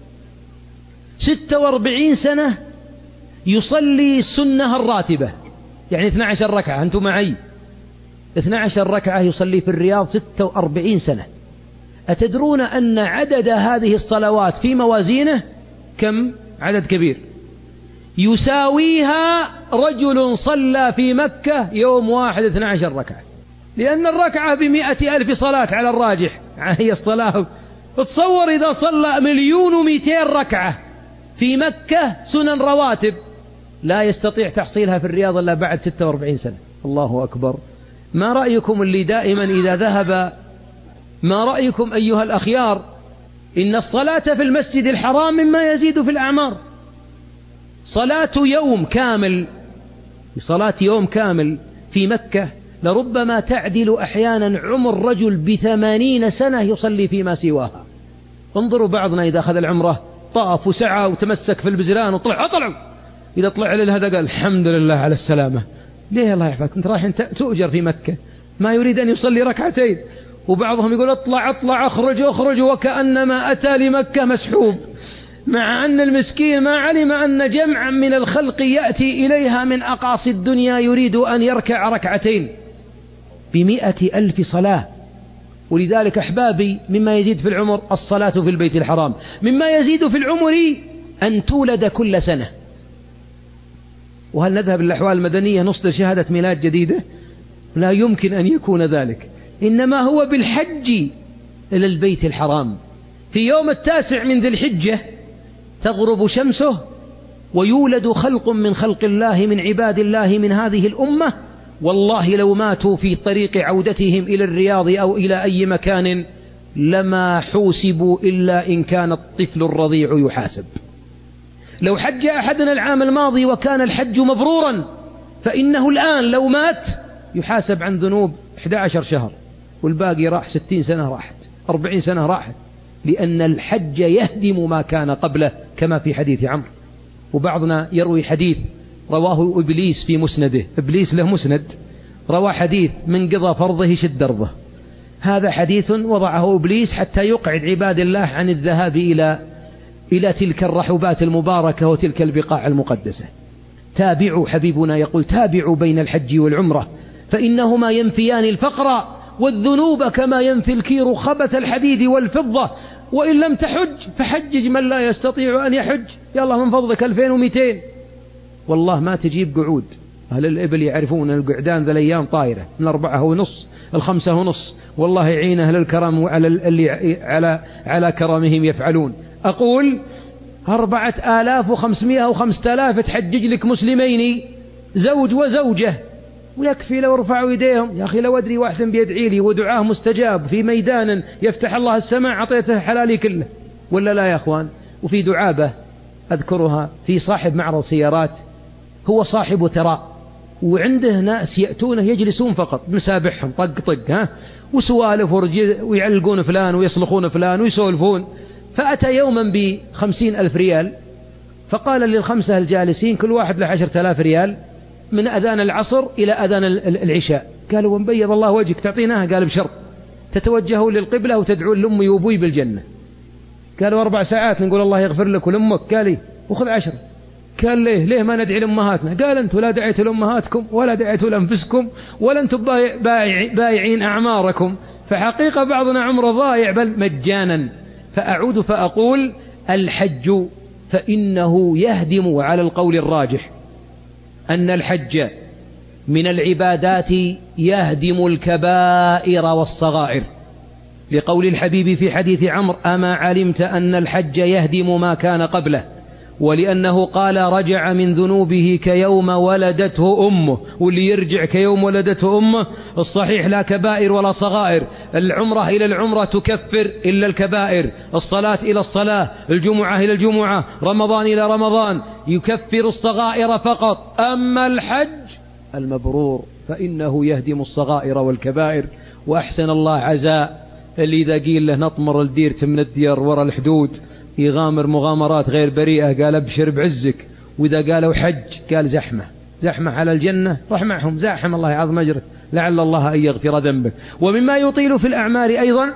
ستة وأربعين سنة يصلي السنة الراتبة، يعني اثنتا عشرة ركعة، أنتم معي، اثنتا عشرة ركعة يصلي في الرياض ستة وأربعين سنة. أتدرون أن عدد هذه الصلوات في موازينه كم؟ عدد كبير، يساويها رجل صلى في مكة يوم واحد اثنتا عشرة ركعة، لأن الركعة بمئة ألف صلاة على الراجح. هي الصلاة، تصور إذا صلى مليون ومئتين ركعة في مكة سنن رواتب، لا يستطيع تحصيلها في الرياض إلا بعد ستة وأربعين سنة. الله أكبر. ما رأيكم اللي دائما إذا ذهب، ما رأيكم أيها الأخيار إن الصلاة في المسجد الحرام مما يزيد في الأعمار. صلاة يوم كامل، صلاة يوم كامل في مكة لربما تعدل أحيانا عمر رجل بثمانين سنة يصلي فيما سواها. انظروا بعضنا إذا أخذ العمرة طاف وسعى وتمسك في البزران وطلع أطلعوا، إذا طلع إلى هذا قال الحمد لله على السلامة. ليه الله يحفظك؟ أنت رايح تؤجر في مكة، ما يريد أن يصلي ركعتين. وبعضهم يقول اطلع اطلع اخرج اخرج وكأنما أتى لمكة مسحوب، مع أن المسكين ما علم أن جمعا من الخلق يأتي إليها من أقاصي الدنيا يريد أن يركع ركعتين بمئة ألف صلاة. ولذلك أحبابي مما يزيد في العمر الصلاة في البيت الحرام، مما يزيد في العمر أن تولد كل سنة. وهل نذهب للأحوال المدنية نصدر شهادة ميلاد جديدة؟ لا يمكن أن يكون ذلك، إنما هو بالحج إلى البيت الحرام. في يوم التاسع من ذي الحجة تغرب شمسه ويولد خلق من خلق الله من عباد الله من هذه الأمة، والله لو ماتوا في طريق عودتهم إلى الرياض أو إلى أي مكان لما حوسبوا إلا إن كان الطفل الرضيع يحاسب. لو حج أحدنا العام الماضي وكان الحج مبرورا، فإنه الآن لو مات يحاسب عن ذنوب أحد عشر شهر، والباقي راح ستين سنة راحت، أربعين سنة راحت، لأن الحج يهدم ما كان قبله كما في حديث عمرو. وبعضنا يروي حديث رواه إبليس في مسنده، إبليس له مسند، روى حديث من قضى فرضه شد درضه. هذا حديث وضعه إبليس حتى يقعد عباد الله عن الذهاب إلى إلى تلك الرحبات المباركة وتلك البقاع المقدسة. تابعوا، حبيبنا يقول تابعوا بين الحج والعمرة فإنهما ينفيان الفقر والذنوب كما ينفي الكير خبث الحديد والفضة، وإن لم تحج فحجج من لا يستطيع أن يحج. يا الله من فضلك ألفين ومئتين، والله ما تجيب قعود، أهل الإبل يعرفون القعدان ذا الأيام طايرة من أربعة ونص الخمسة ونص، والله يعين أهل الكرم وعلى اللي على على كرمهم يفعلون. أقول أربعة آلاف وخمسمائة وخمسة آلاف تحجج لك مسلمين زوج وزوجة، ويكفي لو رفعوا يديهم. يا أخي لو أدري واحد بيدعي لي ودعاه مستجاب في ميدان يفتح الله السماء عطيته حلالي كله، ولا لا يا أخوان؟ وفي دعابة أذكرها في صاحب معرض سيارات، هو صاحب تراء، وعنده ناس يأتونه يجلسون فقط مسابحهم طق طق ها وسوالف ويعلقون فلان ويصلخون فلان ويسولفون. فأتى يوما بخمسين ألف ريال، فقال للخمسة الجالسين كل واحد له عشرة آلاف ريال من أذان العصر إلى أذان العشاء. قالوا ومبيض الله وجهك تعطيناها؟ قال بشرط تتوجهوا للقبلة وتدعون لأمي وأبوي بالجنة. قالوا أربع ساعات نقول الله يغفر لك ولأمك. قال لي وخذ عشرة. قال ليه ليه ما ندعي لأمهاتنا؟ قال أنتم لا دعيتوا لأمهاتكم ولا دعيتوا لأنفسكم ولا أنتم بايعين أعماركم، فحقيقة بعضنا عمره ضايع بل مجانا. فأعود فأقول الحج فإنه يهدم، على القول الراجح أن الحج من العبادات يهدم الكبائر والصغائر، لقول الحبيب في حديث عمرو أما علمت أن الحج يهدم ما كان قبله، ولأنه قال رجع من ذنوبه كيوم ولدته أمه، واللي يرجع كيوم ولدته أمه الصحيح لا كبائر ولا صغائر. العمرة إلى العمرة تكفر إلا الكبائر، الصلاة إلى الصلاة، الجمعة إلى الجمعة، رمضان إلى رمضان يكفر الصغائر فقط. أما الحج المبرور فإنه يهدم الصغائر والكبائر. وأحسن الله عزاء اللي إذا قيل له نطمر الديرة من الديار ورا الحدود يغامر مغامرات غير بريئة قال ابشر بعزك، وإذا قالوا حج قال زحمة زحمة على الجنة روح معهم زاحم الله يعظم أجرك لعل الله أن يغفر ذنبك. ومما يطيل في الأعمال أيضا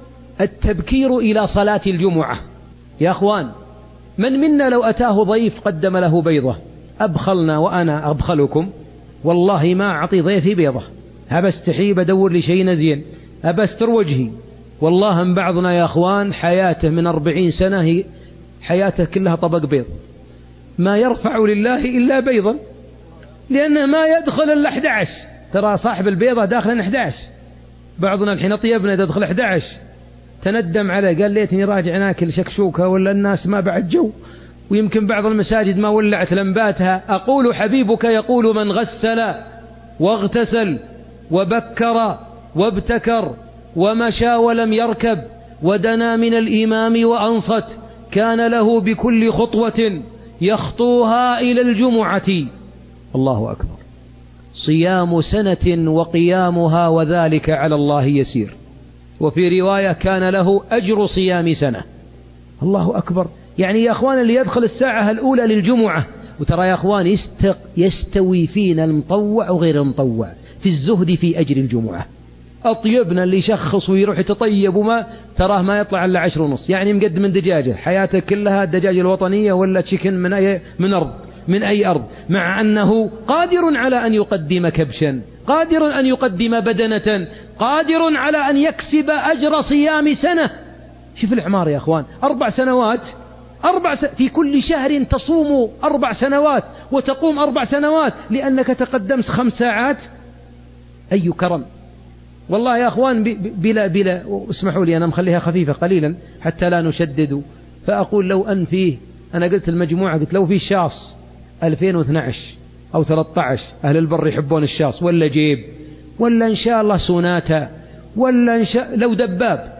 التبكير إلى صلاة الجمعة. يا أخوان من منا لو أتاه ضيف قدم له بيضة أبخلنا وأنا أبخلكم والله ما أعطي ضيفي بيضة، هبا استحي بدور لي شيء نزين هبا استر وجهي. والله من بعضنا يا أخوان حياته من أربعين سنة هي حياته كلها طبق بيض، ما يرفع لله إلا بيضا، لأنه ما يدخل إلا أحد عشر. ترى صاحب البيضة داخل أحد عشر، بعضنا الحين طيبنا يدخل أحد عشر تندم عليه قال ليتني راجع ناكل شكشوكة ولا الناس ما بعد جو، ويمكن بعض المساجد ما ولعت لمباتها. أقول حبيبك يقول من غسل واغتسل وبكر وابتكر ومشى ولم يركب ودنا من الإمام وأنصت كان له بكل خطوة يخطوها إلى الجمعة الله أكبر صيام سنة وقيامها وذلك على الله يسير. وفي رواية كان له أجر صيام سنة. الله أكبر. يعني يا أخوان اللي يدخل الساعة الأولى للجمعة، وترى يا أخوان يستوي فينا المطوع وغير المطوع في الزهد في أجر الجمعة. أطيبنا اللي يشخص ويروح يتطيب وما تراه ما يطلع إلا عشر ونص، يعني مقدم من دجاجة حياته كلها الدجاجة الوطنية ولا تشيكن من أي من أرض من أي أرض، مع أنه قادر على أن يقدم كبشا، قادر أن يقدم بدنة، قادر على أن يكسب أجر صيام سنة. شوف الإعمار يا أخوان، أربع سنوات أربع س... في كل شهر تصوم أربع سنوات وتقوم أربع سنوات لأنك تقدمت خمس ساعات. أي كرم والله يا أخوان. بلا بلا اسمحوا لي أنا مخليها خفيفة قليلا حتى لا نشدد، فأقول لو أن فيه، أنا قلت المجموعة قلت لو فيه شاص ألفين واثني عشر أو ثلاثة عشر أهل البر يحبون الشاص، ولا جيب، ولا إن شاء الله سوناتا، ولا إن شاء لو دباب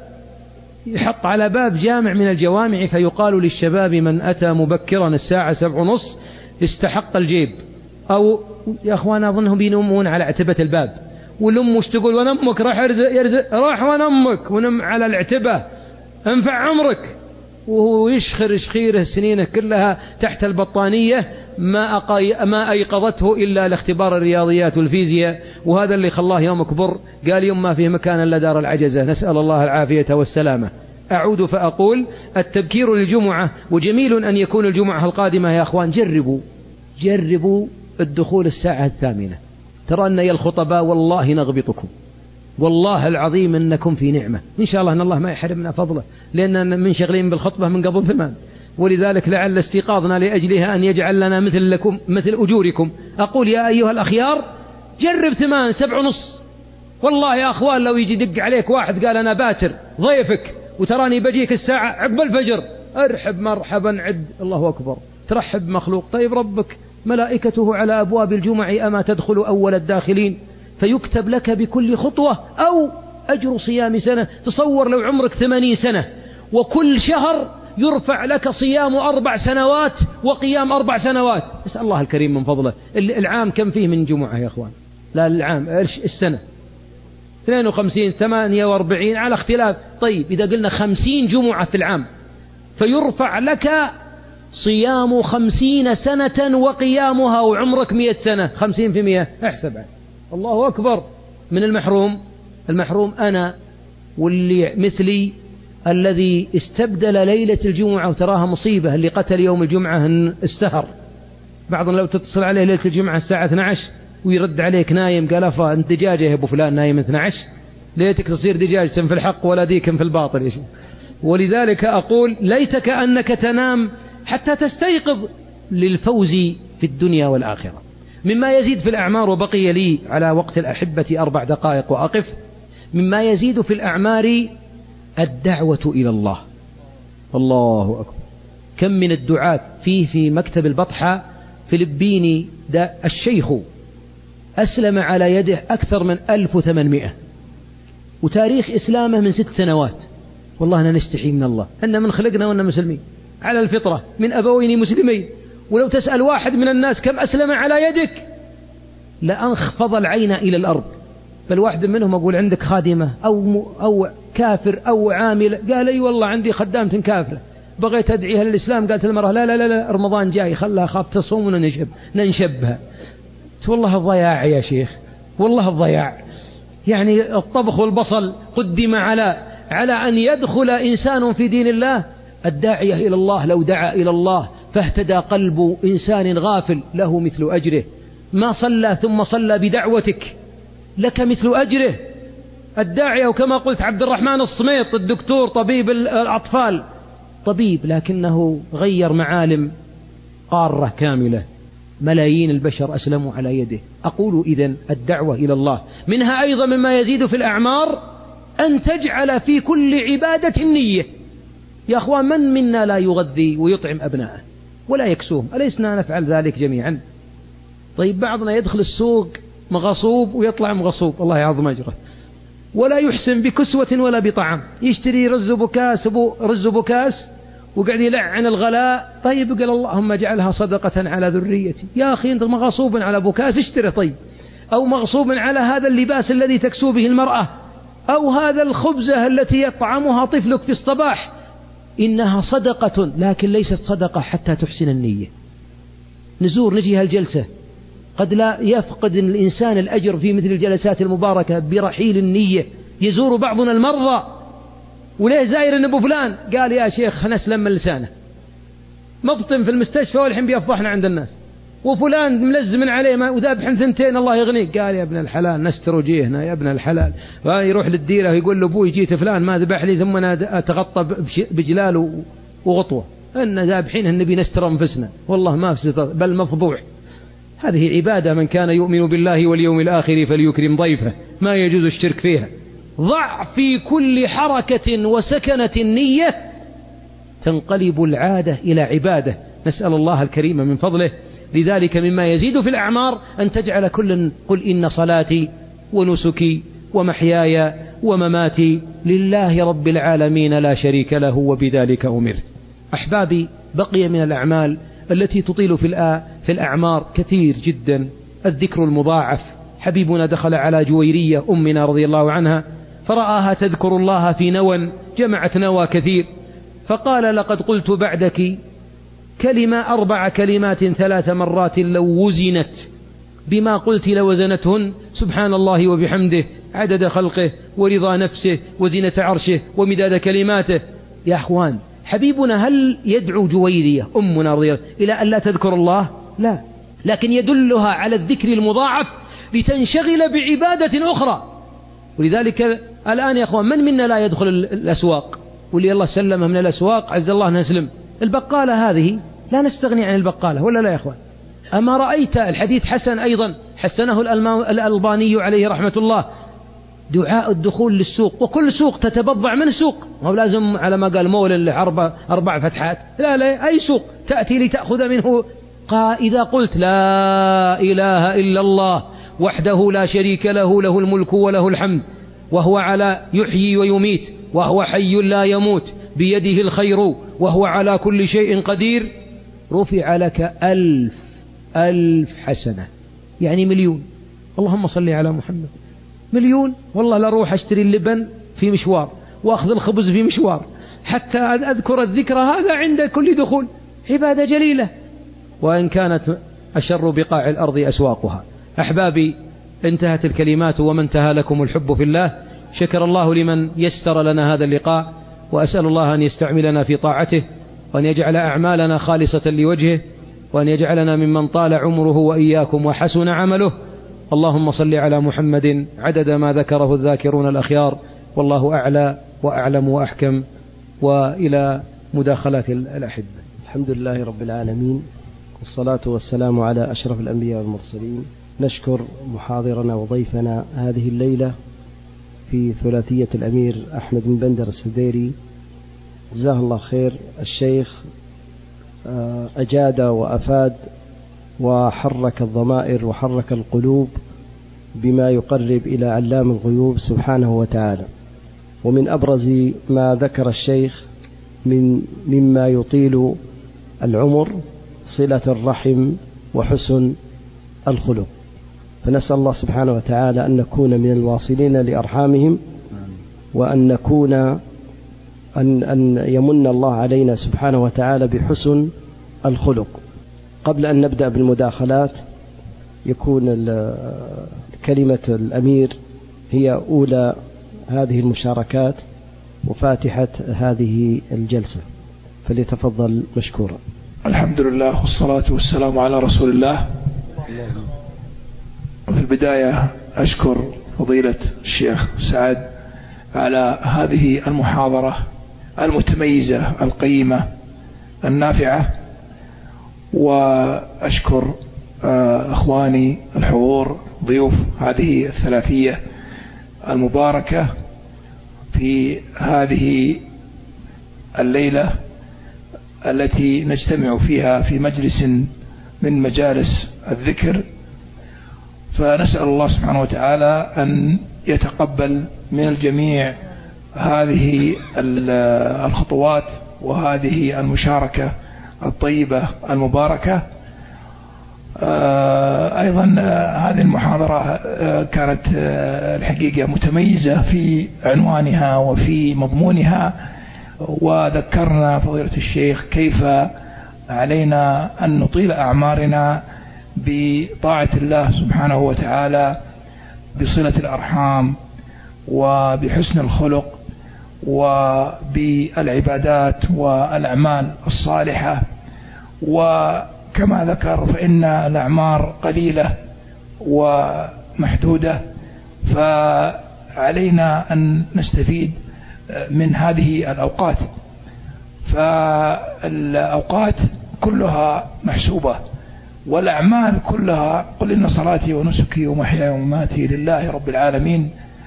يحط على باب جامع من الجوامع فيقال للشباب من أتى مبكرا الساعة سبع ونص استحق الجيب. أو يا أخوان أظنهم بينمون على عتبة الباب، والأم وش تقول ونمك راح يرزق يرزق راح ونمك ونم على العتبة انفع عمرك، وهو يشخر شخيره سنينه كلها تحت البطانية ما أقي ما أيقظته إلا لاختبار الرياضيات والفيزياء. وهذا اللي خلاه يوم كبر قال يوم ما فيه مكان إلا دار العجزة، نسأل الله العافية والسلامة. أعود فأقول التبكير للجمعة، وجميل أن يكون الجمعة القادمة يا أخوان جربوا جربوا الدخول الساعة الثامنة، ترى أن يا الخطباء والله نغبطكم، والله العظيم أنكم في نعمة إن شاء الله، أن الله ما يحرمنا فضله لأننا منشغلين بالخطبة من قبل ثمان. ولذلك لعل استيقاظنا لأجلها أن يجعل لنا مثل لكم مثل أجوركم. أقول يا أيها الأخيار جرب ثمان سبع ونص. والله يا أخوان لو يجي دق عليك واحد قال أنا باتر ضيفك وتراني بجيك الساعة عقب الفجر، ارحب مرحبا عد الله أكبر، ترحب مخلوق. طيب ربك ملائكته على أبواب الجمع أما تدخل أول الداخلين فيكتب لك بكل خطوة أو أجر صيام سنة. تصور لو عمرك ثمانين سنة وكل شهر يرفع لك صيام أربع سنوات وقيام أربع سنوات. اسأل الله الكريم من فضله. العام كم فيه من جمعة يا أخوان؟ لا العام السنة اثنين وخمسين ثمانية وأربعين على اختلاف. طيب إذا قلنا خمسين جمعة في العام فيرفع لك صيام خمسين سنة وقيامها وعمرك مئة سنة. خمسين في مئة احسب. الله أكبر. من المحروم؟ المحروم أنا واللي مثلي الذي استبدل ليلة الجمعة وتراها مصيبة. اللي قتل يوم الجمعة السهر. بعضنا لو تتصل عليه ليلة الجمعة الساعة اثني عشر ويرد عليك نايم قال أفا أنت دجاجة يا أبو فلان نايم اثني عشر، ليتك تصير دجاجة في الحق ولا ديك في الباطل. ولذلك أقول ليتك أنك تنام حتى تستيقظ للفوز في الدنيا والآخرة. مما يزيد في الأعمار، وبقي لي على وقت الأحبة أربع دقائق وأقف، مما يزيد في الأعمار الدعوة إلى الله. الله أكبر. كم من الدعاة فيه في مكتب البطحة فلبيني الشيخ أسلم على يده أكثر من ألف وثمانمائة وتاريخ إسلامه من ست سنوات. والله أنا نستحي من الله أن من خلقنا وأن مسلمين على الفطرة من أبوين مسلمين. ولو تسأل واحد من الناس كم أسلم على يدك لأنخفض العين إلى الأرض. بل واحد منهم أقول عندك خادمة أو, أو كافر أو عامل؟ قال أي والله عندي خدامة كافرة بغيت أدعيها للإسلام. قالت المرأة لا لا لا, لا رمضان جاي خلها خاف تصوم وننشب ننشبها. والله الضياع يا شيخ، والله الضياع. يعني الطبخ والبصل قدم على على أن يدخل إنسان في دين الله. الداعية إلى الله لو دعا إلى الله فاهتدى قلب إنسان غافل له مثل أجره. ما صلى ثم صلى بدعوتك لك مثل أجره. الداعية وكما قلت عبد الرحمن الصميط الدكتور طبيب الأطفال طبيب لكنه غير معالم قارة كاملة. ملايين البشر أسلموا على يده. أقول إذن الدعوة إلى الله. منها أيضا مما يزيد في الأعمار أن تجعل في كل عبادة نية. يا أخوان من منا لا يغذي ويطعم أبناءه ولا يكسوهم؟ أليسنا نفعل ذلك جميعا؟ طيب بعضنا يدخل السوق مغصوب ويطلع مغصوب الله يعظم أجره، ولا يحسن بكسوة ولا بطعام. يشتري رز بكاس رز بكاس وقاعد يلعن الغلاء. طيب قال اللهم اجعلها صدقة على ذريتي. يا أخي أنت مغصوب على بكاس اشتري. طيب أو مغصوب على هذا اللباس الذي تكسو به المرأة أو هذا الخبزة التي يطعمها طفلك في الصباح. إنها صدقة لكن ليست صدقة حتى تحسن النية. نزور نجي هالجلسة قد لا يفقد الإنسان الأجر في مثل الجلسات المباركة برحيل النية. يزور بعضنا المرضى وليه زاير أبو فلان؟ قال يا شيخ نسلم من لسانه مبطن في المستشفى والحين بيفضحنا عند الناس. وفلان ملزم عليه ما وذابح ثنتين الله يغنيك. قال يا ابن الحلال نستر وجيهنا يا ابن الحلال. يروح للديرة ويقول له أبوي جيت فلان ما ذبح لي ثم أنا أتغطى بجلاله وغطوة أن ذابحين النبي نستر أنفسنا. والله ما فسد بل مفضوح. هذه عبادة من كان يؤمن بالله واليوم الآخر فليكرم ضيفه. ما يجوز الشرك فيها. ضع في كل حركة وسكنة نية تنقلب العادة إلى عبادة. نسأل الله الكريم من فضله. لذلك مما يزيد في الأعمار أن تجعل كل قل إن صلاتي ونسكي ومحياي ومماتي لله رب العالمين لا شريك له وبذلك أمرت. أحبابي بقي من الأعمال التي تطيل في في الأعمار كثير جدا. الذكر المضاعف. حبيبنا دخل على جويرية أمنا رضي الله عنها فرآها تذكر الله في نوى جمعت نوى كثير فقال لقد قلت بعدك كلمة أربع كلمات ثلاث مرات لو وزنت بما قلت لوزنتهن سبحان الله وبحمده عدد خلقه ورضا نفسه وزنة عرشه ومداد كلماته. يا أخوان حبيبنا هل يدعو جويرية أمنا رضي الله إلى أن لا تذكر الله؟ لا، لكن يدلها على الذكر المضاعف لتنشغل بعبادة أخرى. ولذلك الآن يا أخوان من منا لا يدخل الأسواق واللي الله سلمه من الأسواق عز الله نسلم البقالة هذه لا نستغني عن البقالة ولا لا يا أخوان؟ أما رأيت الحديث حسن أيضا حسنه الألباني عليه رحمة الله، دعاء الدخول للسوق، وكل سوق تتبضع من سوق، ما لازم على ما قال مول أربع, أربع فتحات، لا لا، أي سوق تأتي لتأخذ منه. قال إذا قلت لا إله إلا الله وحده لا شريك له له الملك وله الحمد وهو على يحيي ويميت وهو حي لا يموت بيده الخير وهو على كل شيء قدير، رفع لك ألف ألف حسنة، يعني مليون. اللهم صل على محمد. مليون والله لا أروح أشتري اللبن في مشوار وأخذ الخبز في مشوار حتى أذكر الذكر هذا عند كل دخول. عبادة جليلة، وإن كانت أشر بقاع الأرض أسواقها. أحبابي، انتهت الكلمات وما انتهى لكم الحب في الله. شكر الله لمن يسر لنا هذا اللقاء، وأسأل الله أن يستعملنا في طاعته، وأن يجعل أعمالنا خالصة لوجهه، وأن يجعلنا ممن طال عمره وإياكم وحسن عمله. اللهم صل على محمد عدد ما ذكره الذاكرون الأخيار، والله أعلى وأعلم وأحكم. وإلى مداخلات الأحبة. الحمد لله رب العالمين، والصلاة والسلام على أشرف الأنبياء والمرسلين. نشكر محاضرنا وضيفنا هذه الليلة في ثلاثية الأمير أحمد بن بندر السديري، جزاه الله خير. الشيخ أجاد وأفاد وحرك الضمائر وحرك القلوب بما يقرب إلى علام الغيوب سبحانه وتعالى. ومن أبرز ما ذكر الشيخ من مما يطيل العمر صلة الرحم وحسن الخلق، فنسأل الله سبحانه وتعالى أن نكون من الواصلين لأرحامهم، وأن نكون أن, أن يمن الله علينا سبحانه وتعالى بحسن الخلق. قبل أن نبدأ بالمداخلات، يكون كلمة الأمير هي أولى هذه المشاركات وفاتحة هذه الجلسة، فليتفضل مشكورا. الحمد لله والصلاة والسلام على رسول الله. في البداية أشكر فضيلة الشيخ سعد على هذه المحاضرة المتميزة القيمة النافعة، وأشكر أخواني الحضور ضيوف هذه الثلاثية المباركة في هذه الليلة التي نجتمع فيها في مجلس من مجالس الذكر. فنسأل الله سبحانه وتعالى أن يتقبل من الجميع هذه الخطوات وهذه المشاركة الطيبة المباركة. أيضا هذه المحاضرة كانت الحقيقة متميزة في عنوانها وفي مضمونها، وذكرنا فضيلة الشيخ كيف علينا أن نطيل أعمارنا بطاعة الله سبحانه وتعالى، بصلة الأرحام وبحسن الخلق وبالعبادات والأعمال الصالحة. وكما ذكر فإن الأعمار قليلة ومحدودة، فعلينا أن نستفيد من هذه الأوقات. فالأوقات كلها محسوبة، والأعمال كلها، قل إن صلاتي ونسكي ومحياي ومماتي لله رب العالمين.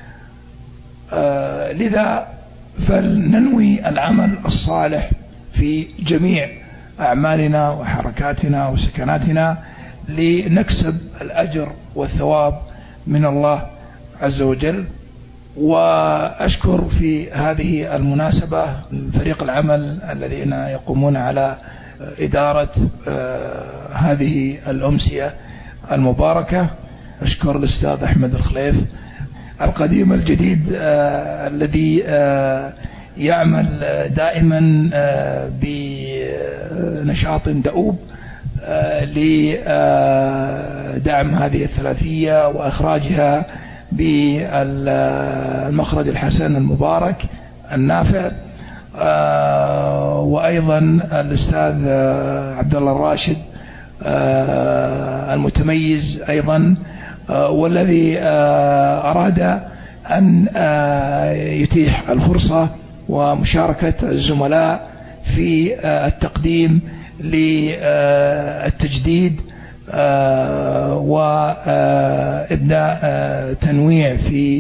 آه لذا فلننوي العمل الصالح في جميع أعمالنا وحركاتنا وسكناتنا لنكسب الأجر والثواب من الله عز وجل. وأشكر في هذه المناسبة فريق العمل الذين يقومون على إدارة هذه الأمسية المباركة. أشكر الأستاذ أحمد الخليف القديم الجديد الذي يعمل دائما بنشاط دؤوب لدعم هذه الثلاثية وإخراجها بالمخرج الحسن المبارك النافع. وأيضا الأستاذ عبد الله الراشد المتميز أيضا، والذي أراد أن يتيح الفرصة ومشاركة الزملاء في التقديم للتجديد وإبداء تنويع في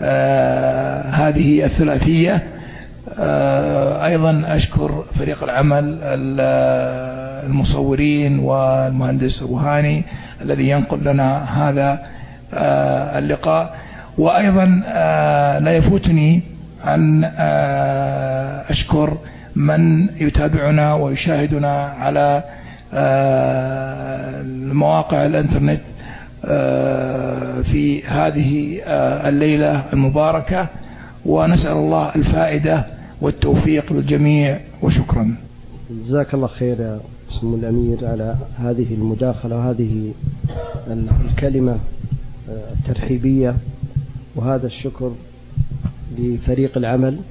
هذه الثلاثية. أيضا أشكر فريق العمل المصورين والمهندس أبو هاني الذي ينقل لنا هذا اللقاء. وأيضا لا يفوتني أن أشكر من يتابعنا ويشاهدنا على المواقع الانترنت في هذه الليلة المباركة، ونسأل الله الفائدة والتوفيق للجميع، وشكرا. جزاك الله خير يا سمو الأمير على هذه المداخلة وهذه الكلمة الترحيبية وهذا الشكر لفريق العمل.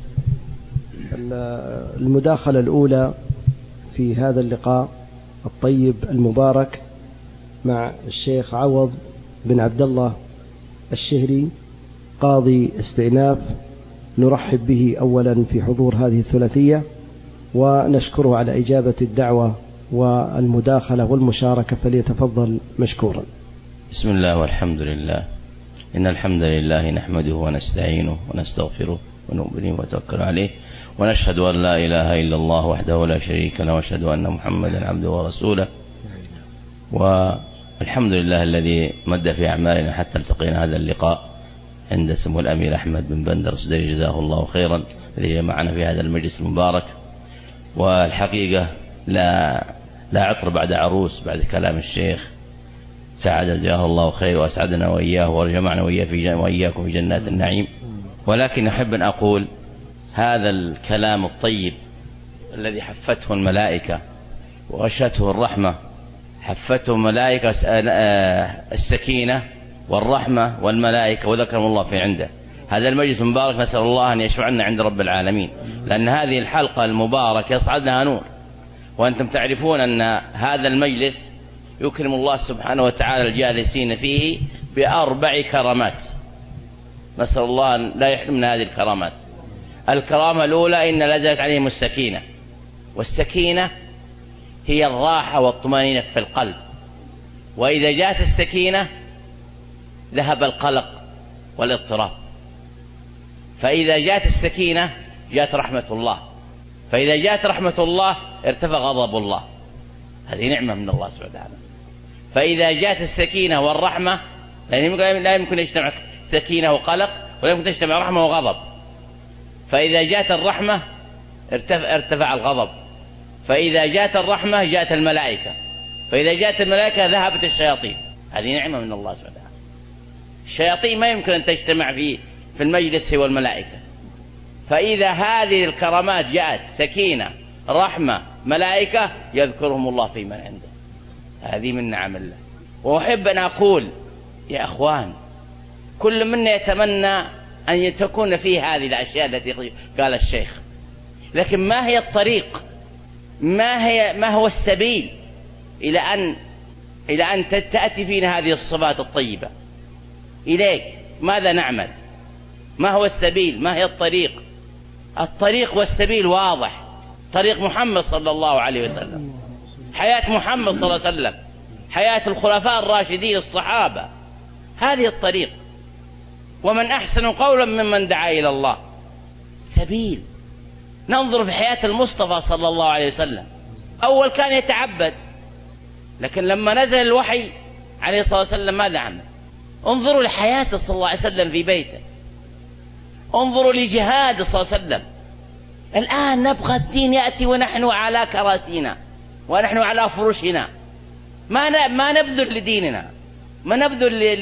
المداخلة الأولى في هذا اللقاء الطيب المبارك مع الشيخ عوض بن عبد الله الشهري قاضي استئناف، نرحب به أولا في حضور هذه الثلاثية ونشكره على إجابة الدعوة والمداخلة والمشاركة، فليتفضل مشكورا. بسم الله والحمد لله، إن الحمد لله نحمده ونستعينه ونستغفره ونؤمن به ونتوكل عليه، ونشهد أن لا إله إلا الله وحده لا شريك له، ونشهد أن محمدا عبده ورسوله. والحمد لله الذي مد في أعمالنا حتى التقينا هذا اللقاء عند سمو الأمير أحمد بن بندر السديري جزاه الله خيرا الذي جمعنا في هذا المجلس المبارك. والحقيقة لا لا عطر بعد عروس بعد كلام الشيخ، سعد جزاه الله خير وأسعدنا وإياه وجمعنا وإياكم في جنات النعيم. ولكن أحب أن أقول هذا الكلام الطيب الذي حفته الملائكة وغشته الرحمة، حفته الملائكة السكينة والرحمة والملائكة وذكرهم الله في عنده. هذا المجلس المبارك نسأل الله أن يشفعنا عند رب العالمين، لأن هذه الحلقة المباركة يصعدها نور، وأنتم تعرفون أن هذا المجلس يكرم الله سبحانه وتعالى الجالسين فيه بأربع كرامات، نسأل الله أن لا يحرمنا هذه الكرامات. الكرامة الأولى إن نزلت عليهم السكينة، والسكينة هي الراحة والطمأنينة في القلب، وإذا جاءت السكينة ذهب القلق والاضطراب، فإذا جاءت السكينة جاءت رحمة الله، فإذا جاءت رحمة الله ارتفع غضب الله، هذه نعمة من الله سبحانه وتعالى. فإذا جاءت السكينة والرحمة، لأن لا يمكن يجتمع سكينة وقلق، ولا يمكن تجتمع رحمة وغضب. فإذا جاءت الرحمة ارتفع, ارتفع الغضب، فإذا جاءت الرحمة جاءت الملائكة، فإذا جاءت الملائكة ذهبت الشياطين، هذه نعمة من الله سبحانه وتعالى. الشياطين ما يمكن أن تجتمع في في المجلس هو الملائكة. فإذا هذه الكرامات جاءت سكينة رحمة ملائكة يذكرهم الله في من عنده، هذه من نعم الله. وأحب أن أقول يا أخوان، كل منا يتمنى أن تكون فيه هذه الأشياء التي قال الشيخ، لكن ما هي الطريق، ما هي ما هو السبيل إلى أن إلى أن تأتي فينا هذه الصفات الطيبة؟ إليك ماذا نعمل؟ ما هو السبيل؟ ما هي الطريق؟ الطريق والسبيل واضح، طريق محمد صلى الله عليه وسلم، حياة محمد صلى الله عليه وسلم، حياة الخلفاء الراشدين الصحابة، هذه الطريق. ومن أحسن قولا ممن دعا إلى الله. سبيل. ننظر في حياة المصطفى صلى الله عليه وسلم، أول كان يتعبد، لكن لما نزل الوحي عليه الصلاة والسلام ماذا عمل؟ انظروا لحياته صلى الله عليه وسلم في بيته، انظروا لجهاده صلى الله عليه وسلم. الآن نبغى الدين يأتي ونحن على كراسينا ونحن على فرشنا، ما ما نبذل لديننا، ما نبذل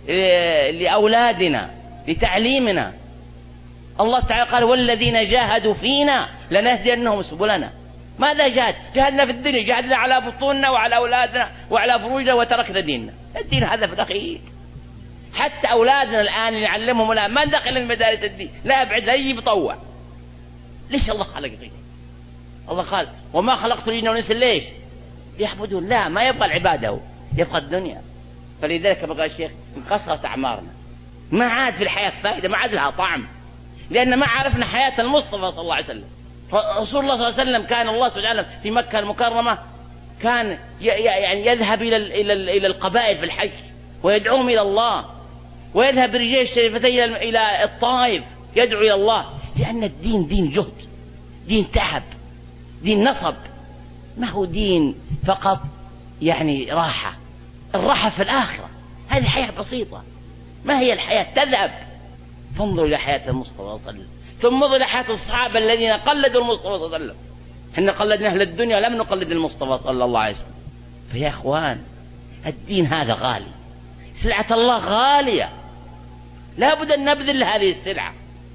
لأولادنا لتعليمنا. الله تعالى قال والذين جاهدوا فينا لنهدينهم سبلنا. ماذا جاهد؟ جاهدنا في الدنيا، جاهدنا على بطوننا وعلى أولادنا وعلى فروجنا وتركنا ديننا. الدين هذا في الأخير. حتى أولادنا الآن نعلمهم الآن ما دخل المدارس الدين، لا أبعد لا يجي بطوع. ليش الله خلق غيره؟ الله قال وما خلقت الجن والإنس ليش؟ ليعبدون. لا، ما يبقى العبادة، هو يبقى الدنيا. فلذلك كما قال الشيخ انقصرت أعمارنا، ما عاد في الحياة فائدة، ما عاد لها طعم، لأن ما عرفنا حياة المصطفى صلى الله عليه وسلم. رسول الله صلى الله عليه وسلم كان الله سبحانه وتعالى في مكة المكرمة كان يعني يذهب إلى إلى القبائل في الحج ويدعوهم إلى الله، ويذهب برجال الشريفتين إلى الطائف يدعو إلى الله، لأن الدين دين جهد، دين تعب، دين نصب، ما هو دين فقط يعني راحة. الراحة في الآخرة، هذه حياة بسيطة، ما هي الحياة تذهب. فانظروا إلى حياة المصطفى صلى الله عليه وسلم، ثم انظروا إلى حياة الصحابة الذين قلدوا المصطفى صلى الله عليه وسلم. احنا قلدنا أهل الدنيا ولم نقلد المصطفى صلى الله عليه وسلم. فيا إخوان الدين هذا غالي، سلعة الله غالية، لا بد أن نبذل هذه السلعة،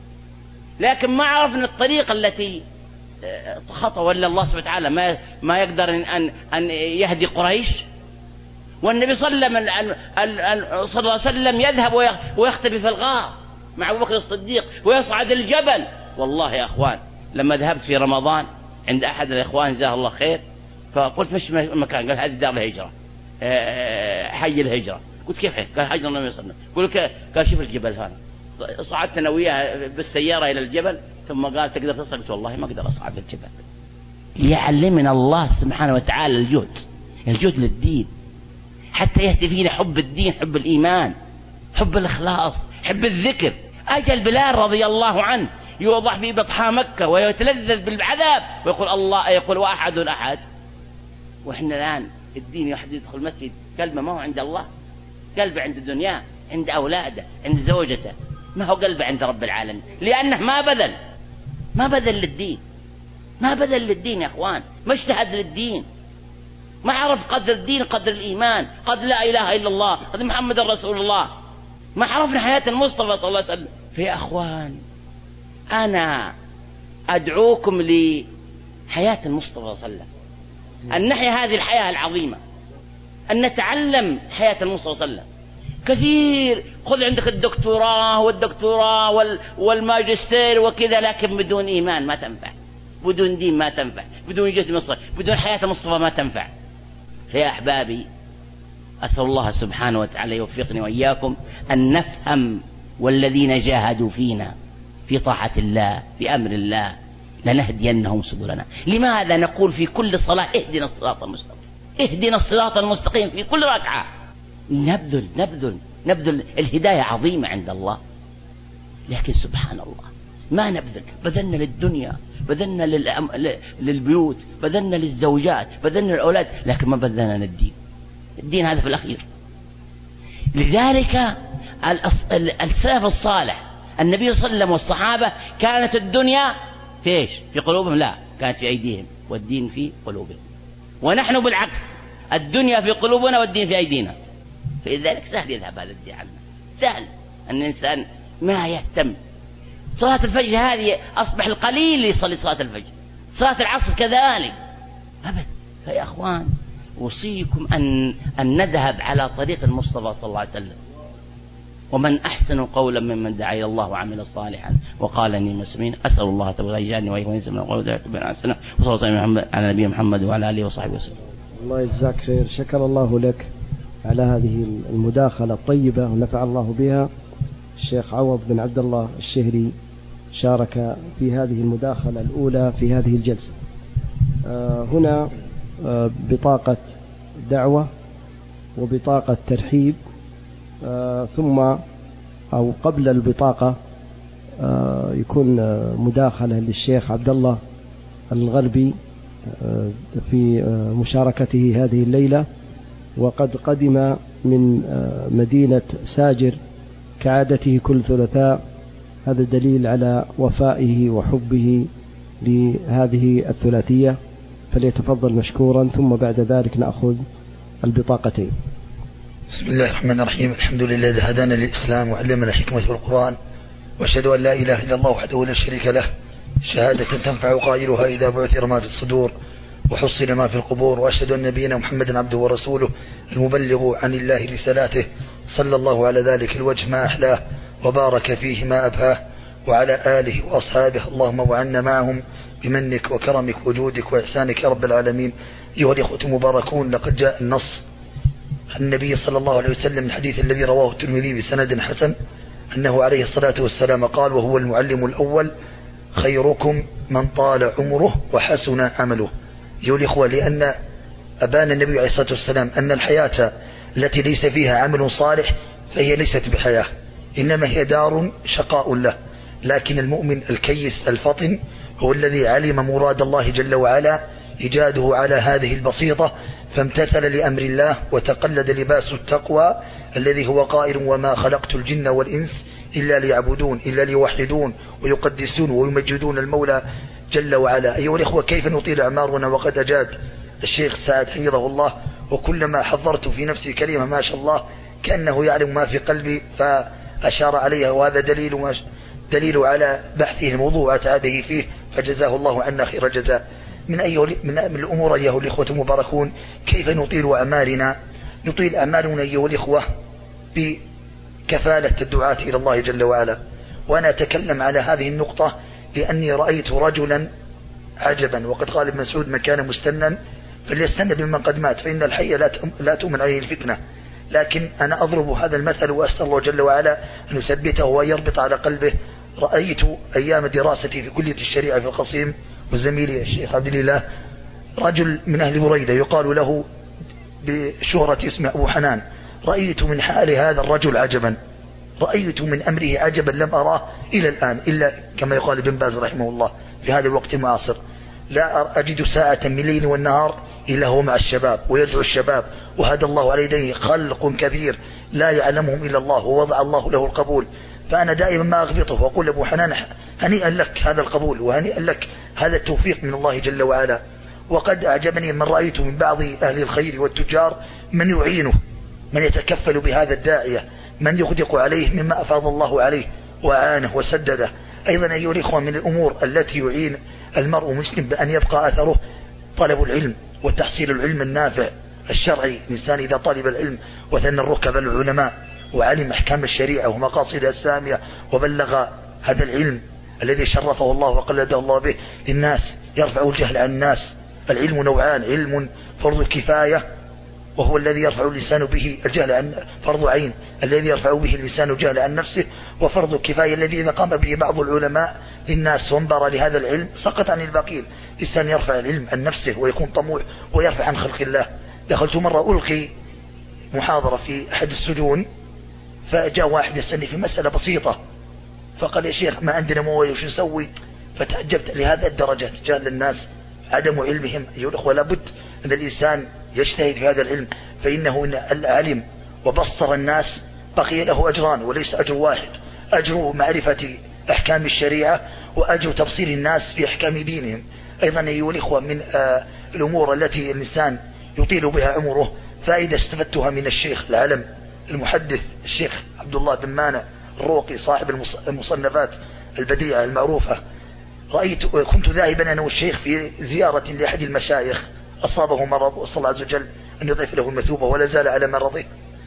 لكن ما عرفنا الطريقة التي خطأ. ولا الله سبحانه وتعالى ما ما يقدر أن أن يهدي قريش، والنبي صلى الله عليه وسلم يذهب ويختبي في الغار مع أبو بكر الصديق ويصعد الجبل. والله يا أخوان لما ذهبت في رمضان عند أحد الإخوان جزاه الله خير، فقلت مش مكان، قال هذه دار الهجرة، حي الهجرة. قلت كيف حي؟ قال هجر النبي صلى الله عليه وسلم. قال شوف الجبل هذا. صعدت أنا وياه بالسيارة إلى الجبل، ثم قال تقدر تصعد؟ قلت والله ما أقدر أصعد الجبل. ليعلمنا الله سبحانه وتعالى الجهد، الجهد للدين، حتى يهدي فينا حب الدين، حب الإيمان، حب الإخلاص، حب الذكر. أجل بلال رضي الله عنه يوضع في بطحاء مكة ويتلذذ بالعذاب ويقول الله، يقول واحد أحد. وإحنا الآن الدين يحد يدخل المسجد قلبه ما هو عند الله، قلبه عند الدنيا، عند أولاده، عند زوجته، ما هو قلبه عند رب العالمين، لأنه ما بذل ما بذل للدين، ما بذل للدين يا أخوان، ما اجتهد للدين، ما عرف قدر الدين، قدر الإيمان، قدر لا إله إلا الله، قدر محمد رسول الله، ما عرفنا حياة المصطفى صلى الله عليه وسلم. فيا أخوان أنا أدعوكم لحياة المصطفى صلى الله عليه وسلم، أن نحيا هذه الحياة العظيمة، أن نتعلم حياة المصطفى صلى الله عليه وسلم. كثير خذ عندك الدكتوراه والدكتوراه وال والماجستير وكذا، لكن بدون إيمان ما تنفع، بدون دين ما تنفع، بدون جهد مصر، بدون حياة المصطفى ما تنفع. فيا أحبابي أسأل الله سبحانه وتعالى يوفقني وإياكم أن نفهم والذين جاهدوا فينا في طاعة الله في أمر الله لنهدينهم سبلنا. لماذا نقول في كل صلاة اهدنا الصراط المستقيم، اهدنا الصراط المستقيم في كل ركعة؟ نبذل نبذل نبذل الهداية عظيمة عند الله، لكن سبحان الله ما نبذل. بذلنا للدنيا، بذلنا للأم... للبيوت، بذلنا للزوجات، بذلنا للأولاد، لكن ما بذلنا للدين. الدين هذا في الأخير. لذلك السلف الصالح النبي صلى الله عليه وسلم والصحابة كانت الدنيا في ايش؟ في قلوبهم؟ لا، كانت في أيديهم والدين في قلوبهم. ونحن بالعكس، الدنيا في قلوبنا والدين في أيدينا. فلذلك سهل يذهب هذا الدين عنا، سهل أن الإنسان ما يهتم. صلاة الفجر هذه أصبح القليل يصلي صلاة الفجر، صلاة العصر كذلك أبدا. فيا أخوان أوصيكم أن أن نذهب على طريق المصطفى صلى الله عليه وسلم. ومن أحسن قولا ممن دعا إلى الله وعمل صالحا وقال إني من المسلمين. أسأل الله تبارك وتعالى يجعلني وإياكم من المسلمين وصلى الله على نبينا محمد وعلى آله وصحبه وسلم. الله يجزاك خير. شكر الله لك على هذه المداخلة الطيبة ونفع الله بها. الشيخ عوض بن عبد الله الشهري شارك في هذه المداخلة الأولى في هذه الجلسة. آه هنا آه بطاقة دعوة وبطاقة ترحيب، آه ثم أو قبل البطاقة آه يكون آه مداخلة للشيخ عبد الله الغربي آه في آه مشاركته هذه الليلة، وقد قدم من آه مدينة ساجر كعادته كل ثلاثاء. هذا دليل على وفائه وحبه لهذه الثلاثية، فليتفضل مشكورا، ثم بعد ذلك نأخذ البطاقتين. بسم الله الرحمن الرحيم. الحمد لله الذي هدانا للإسلام وعلمنا الحكمة والقرآن، وأشهد أن لا إله إلا الله وحده لا شريك له، شهادة تنفع قائلها إذا بعثر ما في الصدور وحصل ما في القبور. وأشهد أن نبينا محمدا عبده ورسوله المبلغ عن الله رسالاته، صلى الله على ذلك الوجه ما أحلاه وبارك فيه ما أبهاه، وعلى آله وأصحابه. اللهم وعنا معهم بمنك وكرمك وجودك وإحسانك يا رب العالمين. أيها الإخوة المباركون، لقد جاء النص عن النبي صلى الله عليه وسلم الحديث الذي رواه الترمذي بسند حسن أنه عليه الصلاة والسلام قال: وهو المعلم الأول خيركم من طال عمره وحسن عمله. أيها الإخوة، لأن أبان النبي عليه الصلاة والسلام أن الحياة التي ليس فيها عمل صالح فهي ليست بحياة، إنما هي دار شقاء له. لكن المؤمن الكيس الفطن هو الذي علم مراد الله جل وعلا إيجاده على هذه البسيطة، فامتثل لأمر الله وتقلد لباس التقوى الذي هو قائل: وما خلقت الجن والإنس إلا ليعبدون إلا ليوحدون ويقدسون ويمجدون المولى جل وعلا. أيها الإخوة، كيف نطيل أعمارنا وقد أجاد الشيخ سعد حفظه الله، وكلما حضرت في نفسي كلمة ما شاء الله كأنه يعلم ما في قلبي فأشار عليها، وهذا دليل دليل على بحثه الموضوع وتعبه فيه، فجزاه الله عنا خير الجزاء. من أي من الأمور أيها الإخوة المباركون كيف نطيل أعمالنا؟ نطيل أعمالنا أيها الإخوة بكفالة الدعاة إلى الله جل وعلا. وأنا أتكلم على هذه النقطة لأني رأيت رجلا عجبا، وقد قال ابن مسعود: من كان مستنا فليستنى بمن قد مات فإن الحي لا تؤمن عليه الفتنة. لكن أنا أضرب هذا المثل وأسأل الله جل وعلا أن يثبته ويربط على قلبه. رأيت أيام دراستي في كلية الشريعة في القصيم وزميلي الشيخ عبد الله رجل من أهل بريدة يقال له بشهرة اسمه أبو حنان. رأيت من حال هذا الرجل عجبا، رأيت من أمره عجبا لم أراه إلى الآن، إلا كما يقال ابن باز رحمه الله في هذا الوقت المعاصر: لا أجد ساعة من الليل والنهار إلا هو مع الشباب ويدعو الشباب، وهدى الله على يديه خلق كثير لا يعلمهم إلا الله، ووضع الله له القبول. فأنا دائما ما أغبطه وأقول: أبو حنان هنيئا لك هذا القبول، وهنيئا لك هذا التوفيق من الله جل وعلا. وقد أعجبني من رأيت من بعض أهل الخير والتجار من يعينه، من يتكفل بهذا الداعية، من يغدق عليه مما أفاض الله عليه وعانه وسدده. أيضا أيها الإخوة، من الأمور التي يعين المرء مسلم بأن يبقى أثره طلب العلم وتحصيل العلم النافع الشرعي. الإنسان إذا طالب العلم وثنى الركب العلماء وعلم أحكام الشريعة ومقاصدها السامية وبلغ هذا العلم الذي شرفه الله وقلده الله به للناس، يرفع الجهل عن الناس. العلم نوعان: علم فرض كفاية وهو الذي يرفع اللسان به الجهل عن فرض عين الذي يرفع به اللسان الجهل عن نفسه، وفرض الكفاية الذي إذا قام به بعض العلماء للناس وانبر لهذا العلم سقط عن الباقين. الإنسان يرفع العلم عن نفسه ويكون طموح ويرفع عن خلق الله. دخلت مرة ألقي محاضرة في أحد السجون، فجاء واحد يسألني في مسألة بسيطة، فقال: يا شيخ ما عندنا مويه وش نسوي؟ فتعجبت لهذا الدرجة جهل الناس عدم علمهم. أيها الأخوة، لابد أن الإنسان يجتهد في هذا العلم، فإنه إن العلم وبصر الناس بقي له أجران وليس أجر واحد: أجر معرفة أحكام الشريعة وأجر تبصير الناس في أحكام دينهم. أيضا أيها الإخوة، من آه الأمور التي الإنسان يطيل بها عمره فائدة استفدتها من الشيخ العلم المحدث الشيخ عبد الله بن مانع الروقي صاحب المصنفات البديعة المعروفة. رأيت كنت ذاهبا أنا والشيخ في زيارة لأحد المشايخ أصابه مرض، وصلى الله عز وجل أن يضيف له المثوبة ولا زال على مرضه.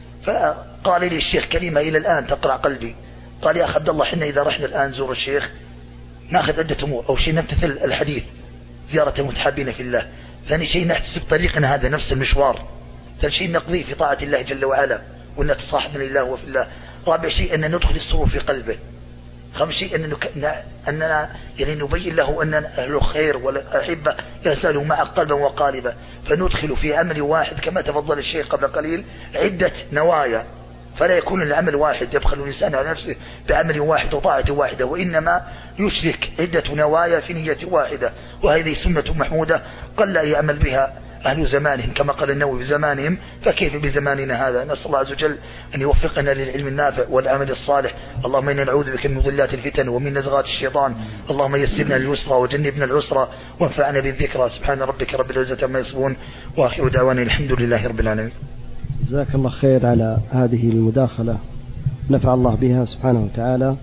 فقال لي الشيخ كلمة إلى الآن تقرع قلبي. قال: يا أخي عبد الله، حنا إذا رحنا الآن زور الشيخ ناخذ عدة أمور: أو شيء نمتثل الحديث زيارة المتحابين في الله، ثاني شيء نحتسب طريقنا هذا نفس المشوار، ثالث شيء نقضي في طاعة الله جل وعلا وأن تصاحبنا لله وفي الله، رابع شيء أن ندخل السرور في قلبه، خامس شيء أن أننا يعني نبين له أن أهل الخير والأحبة لا زالوا معه قلبا وقالبا، فندخل في عمل واحد كما تفضل الشيخ قبل قليل عدة نوايا، فلا يكون العمل واحد يبخل الإنسان على نفسه بعمل واحد وطاعة واحدة، وإنما يشرك عدة نوايا في نية واحدة، وهذه سنة محمودة قل أن يعمل بها أهل زمانهم كما قال النووي في زمانهم، فكيف بزماننا هذا؟ نسأل الله عز وجل أن يوفقنا للعلم النافع والعمل الصالح. اللهم إنا نعوذ بك من مضلات الفتن ومن نزغات الشيطان. اللهم يسرنا لليسرى وجنبنا العسرى وانفعنا بالذكرى. سبحان ربك رب العزة عما يصفون، وآخر دعوانا الحمد لله رب العالمين. جزاك الله خير على هذه المداخلة، نفع الله بها سبحانه وتعالى.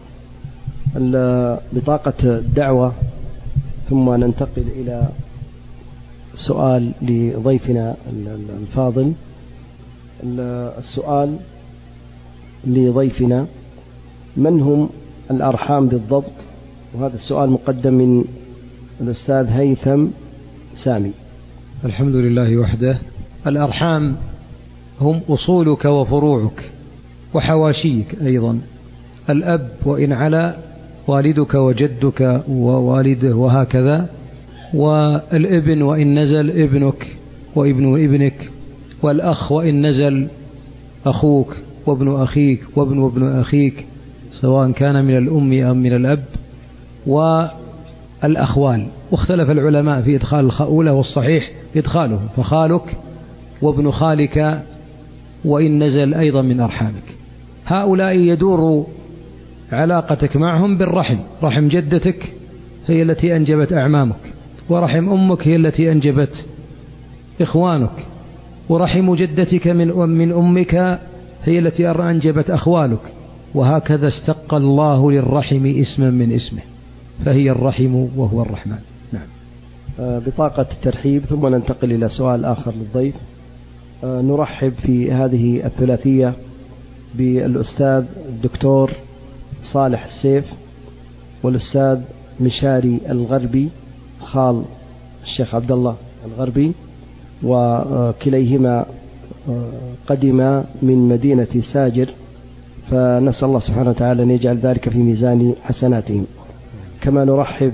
بطاقة الدعوة، ثم ننتقل إلى سؤال لضيفنا الفاضل. السؤال لضيفنا: من هم الأرحام بالضبط؟ وهذا السؤال مقدم من الأستاذ هيثم سامي. الحمد لله وحده. الأرحام هم أصولك وفروعك وحواشيك أيضا، الأب وإن علا والدك وجدك ووالده وهكذا، والابن وإن نزل ابنك وابن ابنك، والأخ وإن نزل أخوك وابن أخيك وابن وابن أخيك سواء كان من الأم أم من الأب، والأخوال. واختلف العلماء في إدخال الخؤولة، والصحيح إدخاله، فخالك وابن خالك وإن نزل أيضا من أرحامك. هؤلاء يدور علاقتك معهم بالرحم، رحم جدتك هي التي أنجبت أعمامك، ورحم أمك هي التي أنجبت إخوانك، ورحم جدتك من من أمك هي التي أنجبت أخوالك، وهكذا اشتق الله للرحم اسما من اسمه، فهي الرحم وهو الرحمن. نعم. بطاقة الترحيب، ثم ننتقل إلى سؤال آخر للضيف. نرحب في هذه الثلاثية بالأستاذ الدكتور صالح السيف، والأستاذ مشاري الغربي خال الشيخ عبد الله الغربي، وكليهما قدما من مدينة ساجر، فنسأل الله سبحانه وتعالى أن يجعل ذلك في ميزان حسناتهم. كما نرحب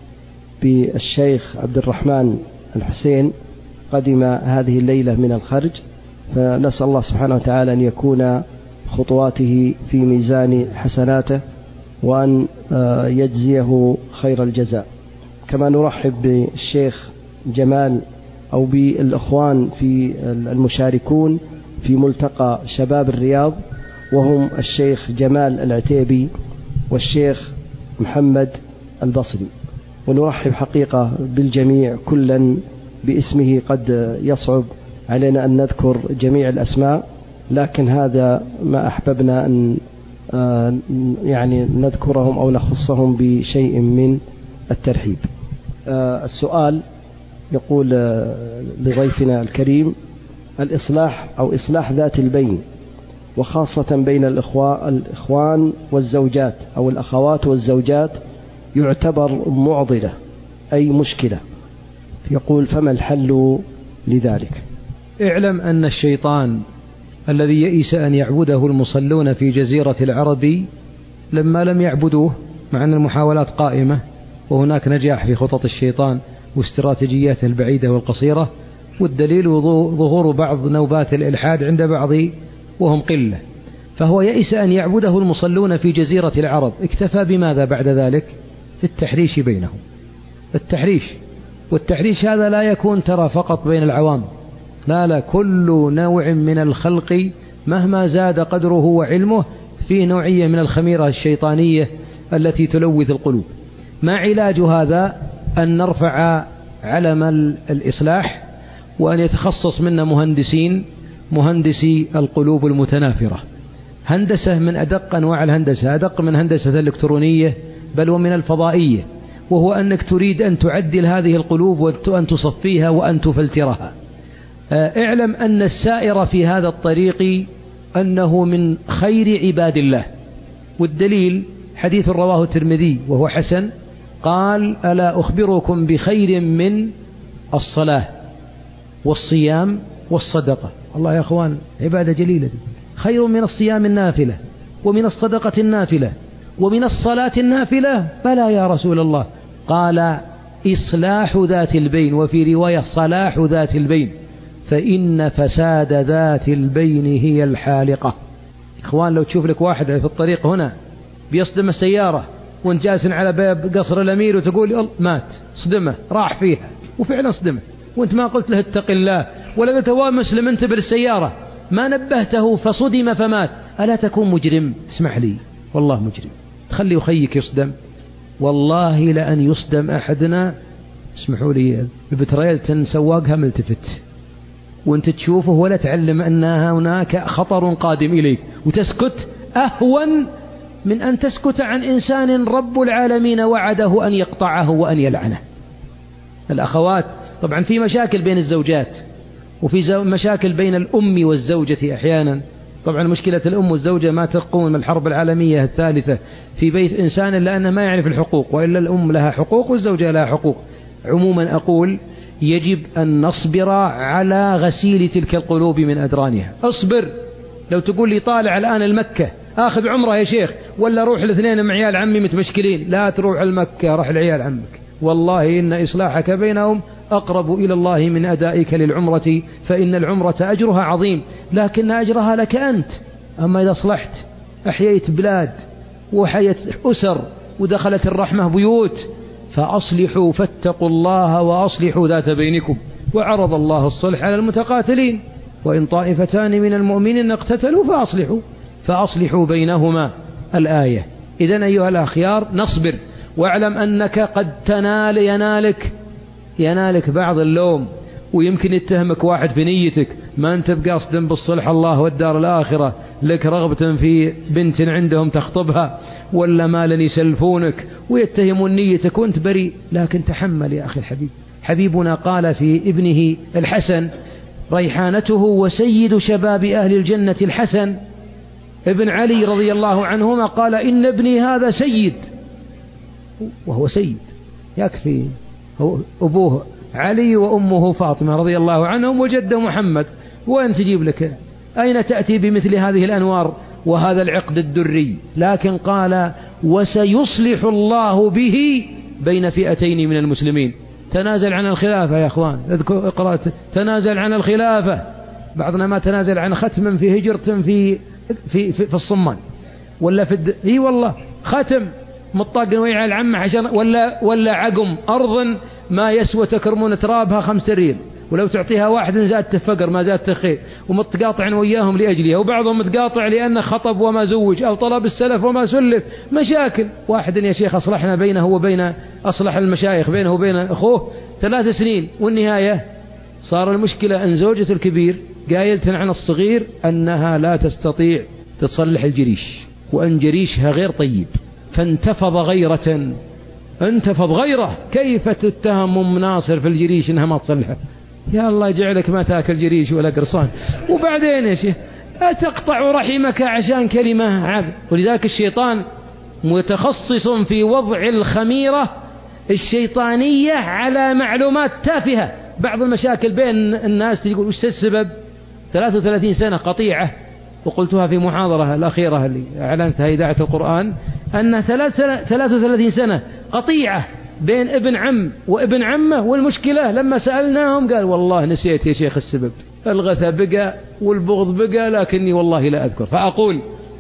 بالشيخ عبد الرحمن الحسين قدم هذه الليلة من الخرج، فنسأل الله سبحانه وتعالى أن يكون خطواته في ميزان حسناته وأن يجزيه خير الجزاء. كما نرحب بالشيخ جمال أو بالإخوان في المشاركون في ملتقى شباب الرياض، وهم الشيخ جمال العتيبي والشيخ محمد البصري. ونرحب حقيقة بالجميع كلا باسمه، قد يصعب علينا أن نذكر جميع الأسماء، لكن هذا ما أحببنا أن يعني نذكرهم أو نخصهم بشيء من الترحيب. السؤال يقول لضيفنا الكريم: الإصلاح أو إصلاح ذات البين، وخاصة بين الإخوان والزوجات أو الأخوات والزوجات، يعتبر معضلة أي مشكلة، يقول فما الحل لذلك؟ اعلم أن الشيطان الذي يئس أن يعبده المصلون في جزيرة العرب لما لم يعبدوه، مع أن المحاولات قائمة وهناك نجاح في خطط الشيطان واستراتيجياته البعيدة والقصيرة، والدليل ظهور بعض نوبات الإلحاد عند بعض وهم قلة، فهو يئس أن يعبده المصلون في جزيرة العرب. اكتفى بماذا بعد ذلك؟ التحريش بينهم، التحريش. والتحريش هذا لا يكون ترى فقط بين العوام، لا لا، كل نوع من الخلق مهما زاد قدره وعلمه فيه نوعية من الخميرة الشيطانية التي تلوث القلوب. ما علاج هذا؟ أن نرفع علم الإصلاح، وأن يتخصص منا مهندسين، مهندسي القلوب المتنافرة. هندسة من أدق أنواع الهندسة، أدق من هندسة الإلكترونية بل ومن الفضائية، وهو أنك تريد أن تعدل هذه القلوب وأن تصفيها وأن تفلترها. اعلم أن السائر في هذا الطريق أنه من خير عباد الله، والدليل حديث رواه الترمذي وهو حسن، قال: ألا أخبركم بخير من الصلاة والصيام والصدقة؟ الله يا أخوان، عبادة جليلة دي. خير من الصيام النافلة ومن الصدقة النافلة ومن الصلاة النافلة؟ بلى يا رسول الله. قال: إصلاح ذات البين، وفي رواية صلاح ذات البين، فإن فساد ذات البين هي الحالقة. إخوان، لو تشوف لك واحد في الطريق هنا بيصدم السيارة وانت جالس على باب قصر الأمير وتقول مات، صدمه، راح فيها، وفعلا صدمه، وانت ما قلت له اتق الله، ولا قلت هو مسلم انتبه السيارة، ما نبهته فصدم فمات، ألا تكون مجرم؟ اسمح لي، والله مجرم. تخلي أخيك يصدم؟ والله لأن يصدم أحدنا، اسمحوا لي، ببترية سواقها ملتفت وانت تشوفه ولا تعلم أن هناك خطر قادم إليك وتسكت، أهون من أن تسكت عن إنسان رب العالمين وعده أن يقطعه وأن يلعنه. الأخوات، طبعا في مشاكل بين الزوجات، وفي مشاكل بين الأم والزوجة أحيانا. طبعا مشكلة الأم والزوجة ما تقوم من الحرب العالمية الثالثة في بيت إنسان إلا أنه ما يعرف الحقوق، وإلا الأم لها حقوق والزوجة لها حقوق. عموما أقول يجب أن نصبر على غسيل تلك القلوب من أدرانها. أصبر. لو تقول لي طالع الآن المكة آخذ عمره يا شيخ، ولا روح الاثنين مع عيال عمي متمشكلين. لا تروح المكة، روح لعيال عمك، والله إن إصلاحك بينهم أقرب إلى الله من أدائك للعمرة، فإن العمرة أجرها عظيم، لكن أجرها لك أنت. أما إذا أصلحت أحييت بلاد وحيت أسر ودخلت الرحمة بيوت، فأصلحوا فاتقوا الله وأصلحوا ذات بينكم، وعرض الله الصلح على المتقاتلين، وإن طائفتان من المؤمنين اقتتلوا فأصلحوا فأصلحوا بينهما الآية. إذن أيها الأخيار نصبر، واعلم أنك قد تنال ينالك ينالك بعض اللوم، ويمكن يتهمك واحد في نيتك، ما أنت بقاصد بالصلح الله والدار الآخرة، لك رغبة في بنت عندهم تخطبها ولا مالا يسلفونك ويتهمون نيتك وانت بريء. لكن تحمل يا أخي الحبيب. حبيبنا قال في ابنه الحسن ريحانته وسيد شباب أهل الجنة الحسن ابن علي رضي الله عنهما، قال إن ابني هذا سيد، وهو سيد يكفي، أبوه علي وأمه فاطمة رضي الله عنهم وجده محمد، وأن تجيب لك أين تأتي بمثل هذه الأنوار وهذا العقد الدري؟ لكن قال وسيصلح الله به بين فئتين من المسلمين. تنازل عن الخلافة يا أخوان، اذكر اقرأ تنازل عن الخلافة، بعضنا ما تنازل عن ختم في هجرة في في في, في الصمان ولا في الد... اي والله ختم مطاق ويع العم عشان، ولا ولا عقم أرض ما يسوى تكرمون ترابها خمس ريال، ولو تعطيها واحد زادت فقر ما زادت خير، ومتقاطع وياهم لأجلها، وبعضهم متقاطع لأنه خطب وما زوج أو طلب السلف وما سلف، مشاكل. واحد يا شيخ أصلحنا بينه وبين أصلح المشايخ بينه وبين أخوه ثلاث سنين، والنهاية صار المشكلة أن زوجة الكبير قايلة عن الصغير أنها لا تستطيع تصلح الجريش، وأن جريشها غير طيب، فانتفض غيرة انتفض غيره. كيف تتهم أم ناصر في الجريش إنها ما تصلحه؟ يا الله يجعلك ما تاكل جريش ولا قرصان. وبعدين يا شيخ أتقطع رحمك عشان كلمة عبد؟ ولذلك الشيطان متخصص في وضع الخميرة الشيطانية على معلومات تافهة. بعض المشاكل بين الناس يقول وش السبب؟ ثلاث وثلاثين سنة قطيعة، وقلتها في محاضرة الأخيرة اللي أعلنتها إذاعة القرآن، أن ثلاث وثلاثين سنة قطيعة بين ابن عم وابن عمه، والمشكلة لما سألناهم قال والله نسيت يا شيخ السبب، الغثى بقى والبغض بقى، لكني والله لا أذكر. فأقول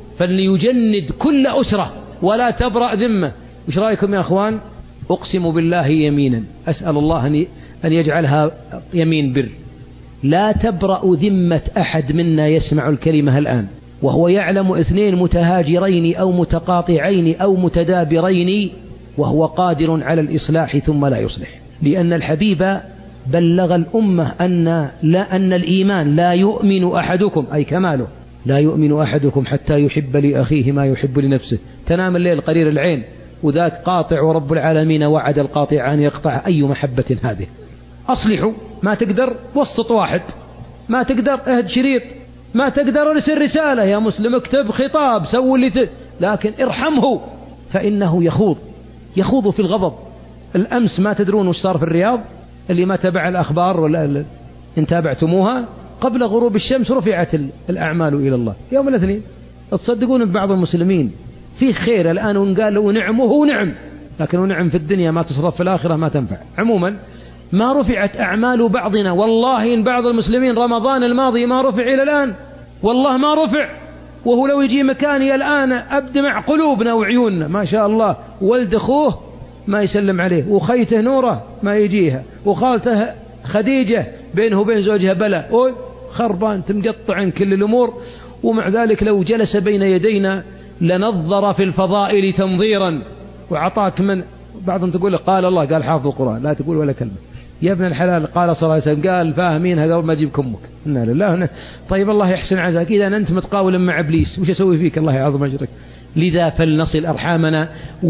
فليجند كل أسرة ولا تبرأ ذمة. وش رأيكم يا أخوان؟ أقسم بالله يمينا أسأل الله أن يجعلها يمين بر، لا تبرأ ذمة أحد منا يسمع الكلمة الآن وهو يعلم اثنين متهاجرين أو متقاطعين أو متدابرين وهو قادر على الإصلاح ثم لا يصلح، لأن الحبيب بلغ الأمة أن لا أن الإيمان لا يؤمن أحدكم، أي كماله، لا يؤمن أحدكم حتى يحب لأخيه ما يحب لنفسه. تنام الليل قرير العين وذاك قاطع، ورب العالمين وعد القاطع أن يقطع أي محبة هذه. أصلحوا، ما تقدر وسط واحد، ما تقدر اهد شريط، ما تقدر ارسل رسالة يا مسلم، اكتب خطاب، سوي اللي ت... لكن ارحمه، فإنه يخوض يخوض في الغضب. الأمس ما تدرون وش صار في الرياض؟ اللي ما تابع الأخبار ولا إن تابعتموها، قبل غروب الشمس رفعت الأعمال إلى الله يوم الاثنين. تصدقون ببعض المسلمين في خير الآن ونقال ونعمه نعم، لكن ونعم في الدنيا ما تصرف في الآخرة ما تنفع. عموما ما رفعت أعمال بعضنا، والله إن بعض المسلمين رمضان الماضي ما رفع إلى الآن، والله ما رفع. وهو لو يجي مكاني الآن أبدمع قلوبنا وعيوننا، ما شاء الله، ولد أخوه ما يسلم عليه، وخيته نوره ما يجيها، وخالته خديجة بينه وبين زوجها بلا، أوي خربان تمقطع كل الأمور. ومع ذلك لو جلس بين يدينا لنظر في الفضائل تنظيرا، وعطاك من بعضهم تقول قال الله قال حافظ القرآن، لا تقول ولا كلمة. يا ابن الحلال قال صلى الله عليه وسلم قال فاهمين هذا ما أجيب كمك. إنا لله. طيب الله يحسن عزاك، إذا أنت متقاول مع إبليس وش أسوي فيك؟ الله يعظم أجرك. لذا فلنصل أرحامنا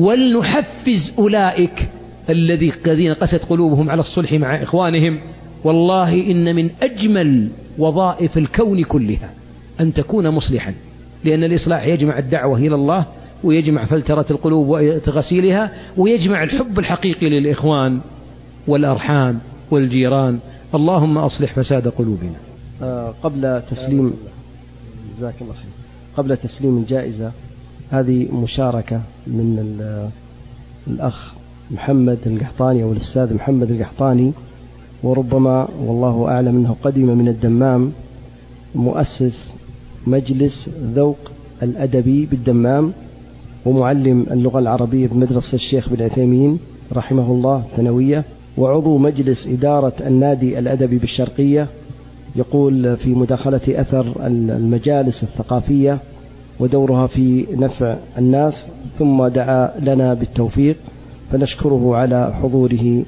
ولنحفز أولئك الذين قست قلوبهم على الصلح مع إخوانهم. والله إن من أجمل وظائف الكون كلها أن تكون مصلحا، لأن الإصلاح يجمع الدعوة إلى الله، ويجمع فلترة القلوب وتغسيلها، ويجمع الحب الحقيقي للإخوان والأرحام والجيران. اللهم أصلح فساد قلوبنا. آه قبل تسليم جزاك الله خير، قبل تسليم الجائزة، هذه مشاركة من الأخ محمد القحطاني أو الأستاذ محمد القحطاني، وربما والله أعلم أنه قدم من الدمام، مؤسس مجلس ذوق الأدبي بالدمام، ومعلم اللغة العربية بمدرسة الشيخ بن عثيمين رحمه الله ثانوية، وعضو مجلس إدارة النادي الأدبي بالشرقية. يقول في مداخلة أثر المجالس الثقافية ودورها في نفع الناس، ثم دعا لنا بالتوفيق، فنشكره على حضوره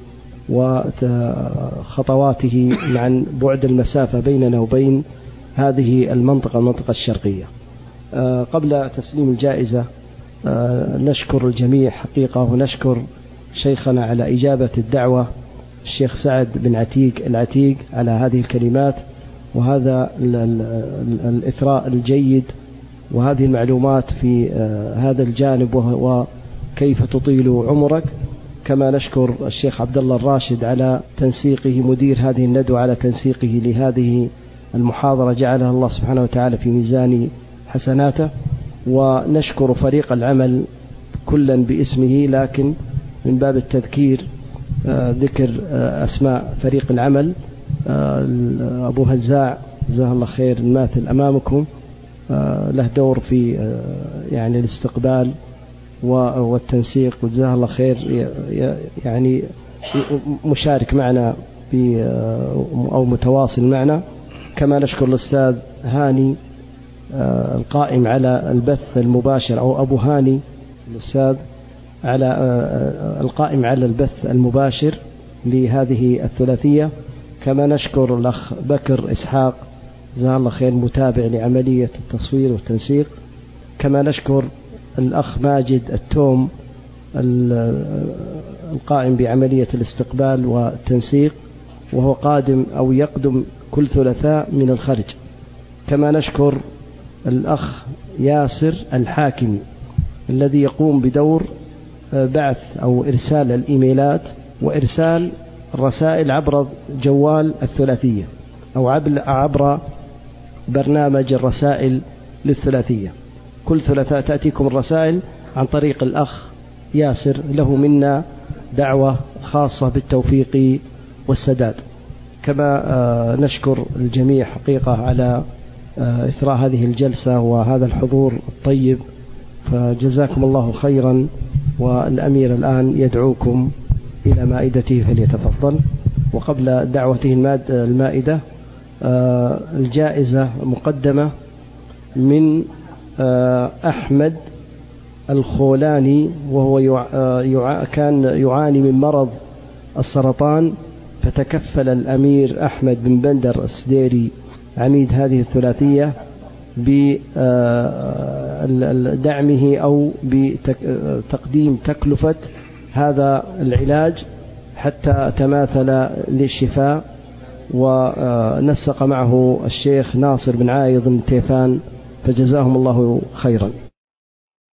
وخطواته مع بعد المسافة بيننا وبين هذه المنطقة المنطقة الشرقية. قبل تسليم الجائزة نشكر الجميع حقيقة، ونشكر شيخنا على إجابة الدعوة الشيخ سعد بن عتيق العتيق على هذه الكلمات وهذا الإثراء الجيد وهذه المعلومات في هذا الجانب وكيف تطيل عمرك. كما نشكر الشيخ عبد الله الراشد على تنسيقه، مدير هذه الندوة، على تنسيقه لهذه المحاضرة، جعلها الله سبحانه وتعالى في ميزان حسناته. ونشكر فريق العمل كلا باسمه، لكن من باب التذكير ذكر أسماء فريق العمل. أبو هزاع جزاه الله خير الماثل أمامكم، له دور في يعني الاستقبال والتنسيق، وجزاه الله خير، يعني مشارك معنا أو متواصل معنا. كما نشكر الأستاذ هاني القائم على البث المباشر، أو أبو هاني الأستاذ على القائم على البث المباشر لهذه الثلاثية. كما نشكر الأخ بكر إسحاق جزاه الله خير متابع لعملية التصوير والتنسيق. كما نشكر الأخ ماجد التوم القائم بعملية الاستقبال والتنسيق، وهو قادم أو يقدم كل ثلاثاء من الخارج. كما نشكر الأخ ياسر الحاكمي الذي يقوم بدور بعث أو إرسال الإيميلات وإرسال الرسائل عبر جوال الثلاثية أو عبر برنامج الرسائل للثلاثية. كل ثلاثاء تأتيكم الرسائل عن طريق الأخ ياسر، له منا دعوة خاصة بالتوفيق والسداد. كما نشكر الجميع حقيقة على إثراء هذه الجلسة وهذا الحضور الطيب، فجزاكم الله خيرا. والأمير الآن يدعوكم إلى مائدته فليتفضل. وقبل دعوته المائدة، الجائزة مقدمة من أحمد الخولاني، وهو كان يعاني من مرض السرطان، فتكفل الأمير أحمد بن بندر السديري عميد هذه الثلاثية بدعمه أو بتقديم تكلفة هذا العلاج حتى تماثل للشفاء. ونسق معه الشيخ ناصر بن عايض بن تيفان، فجزاهم الله خيرا.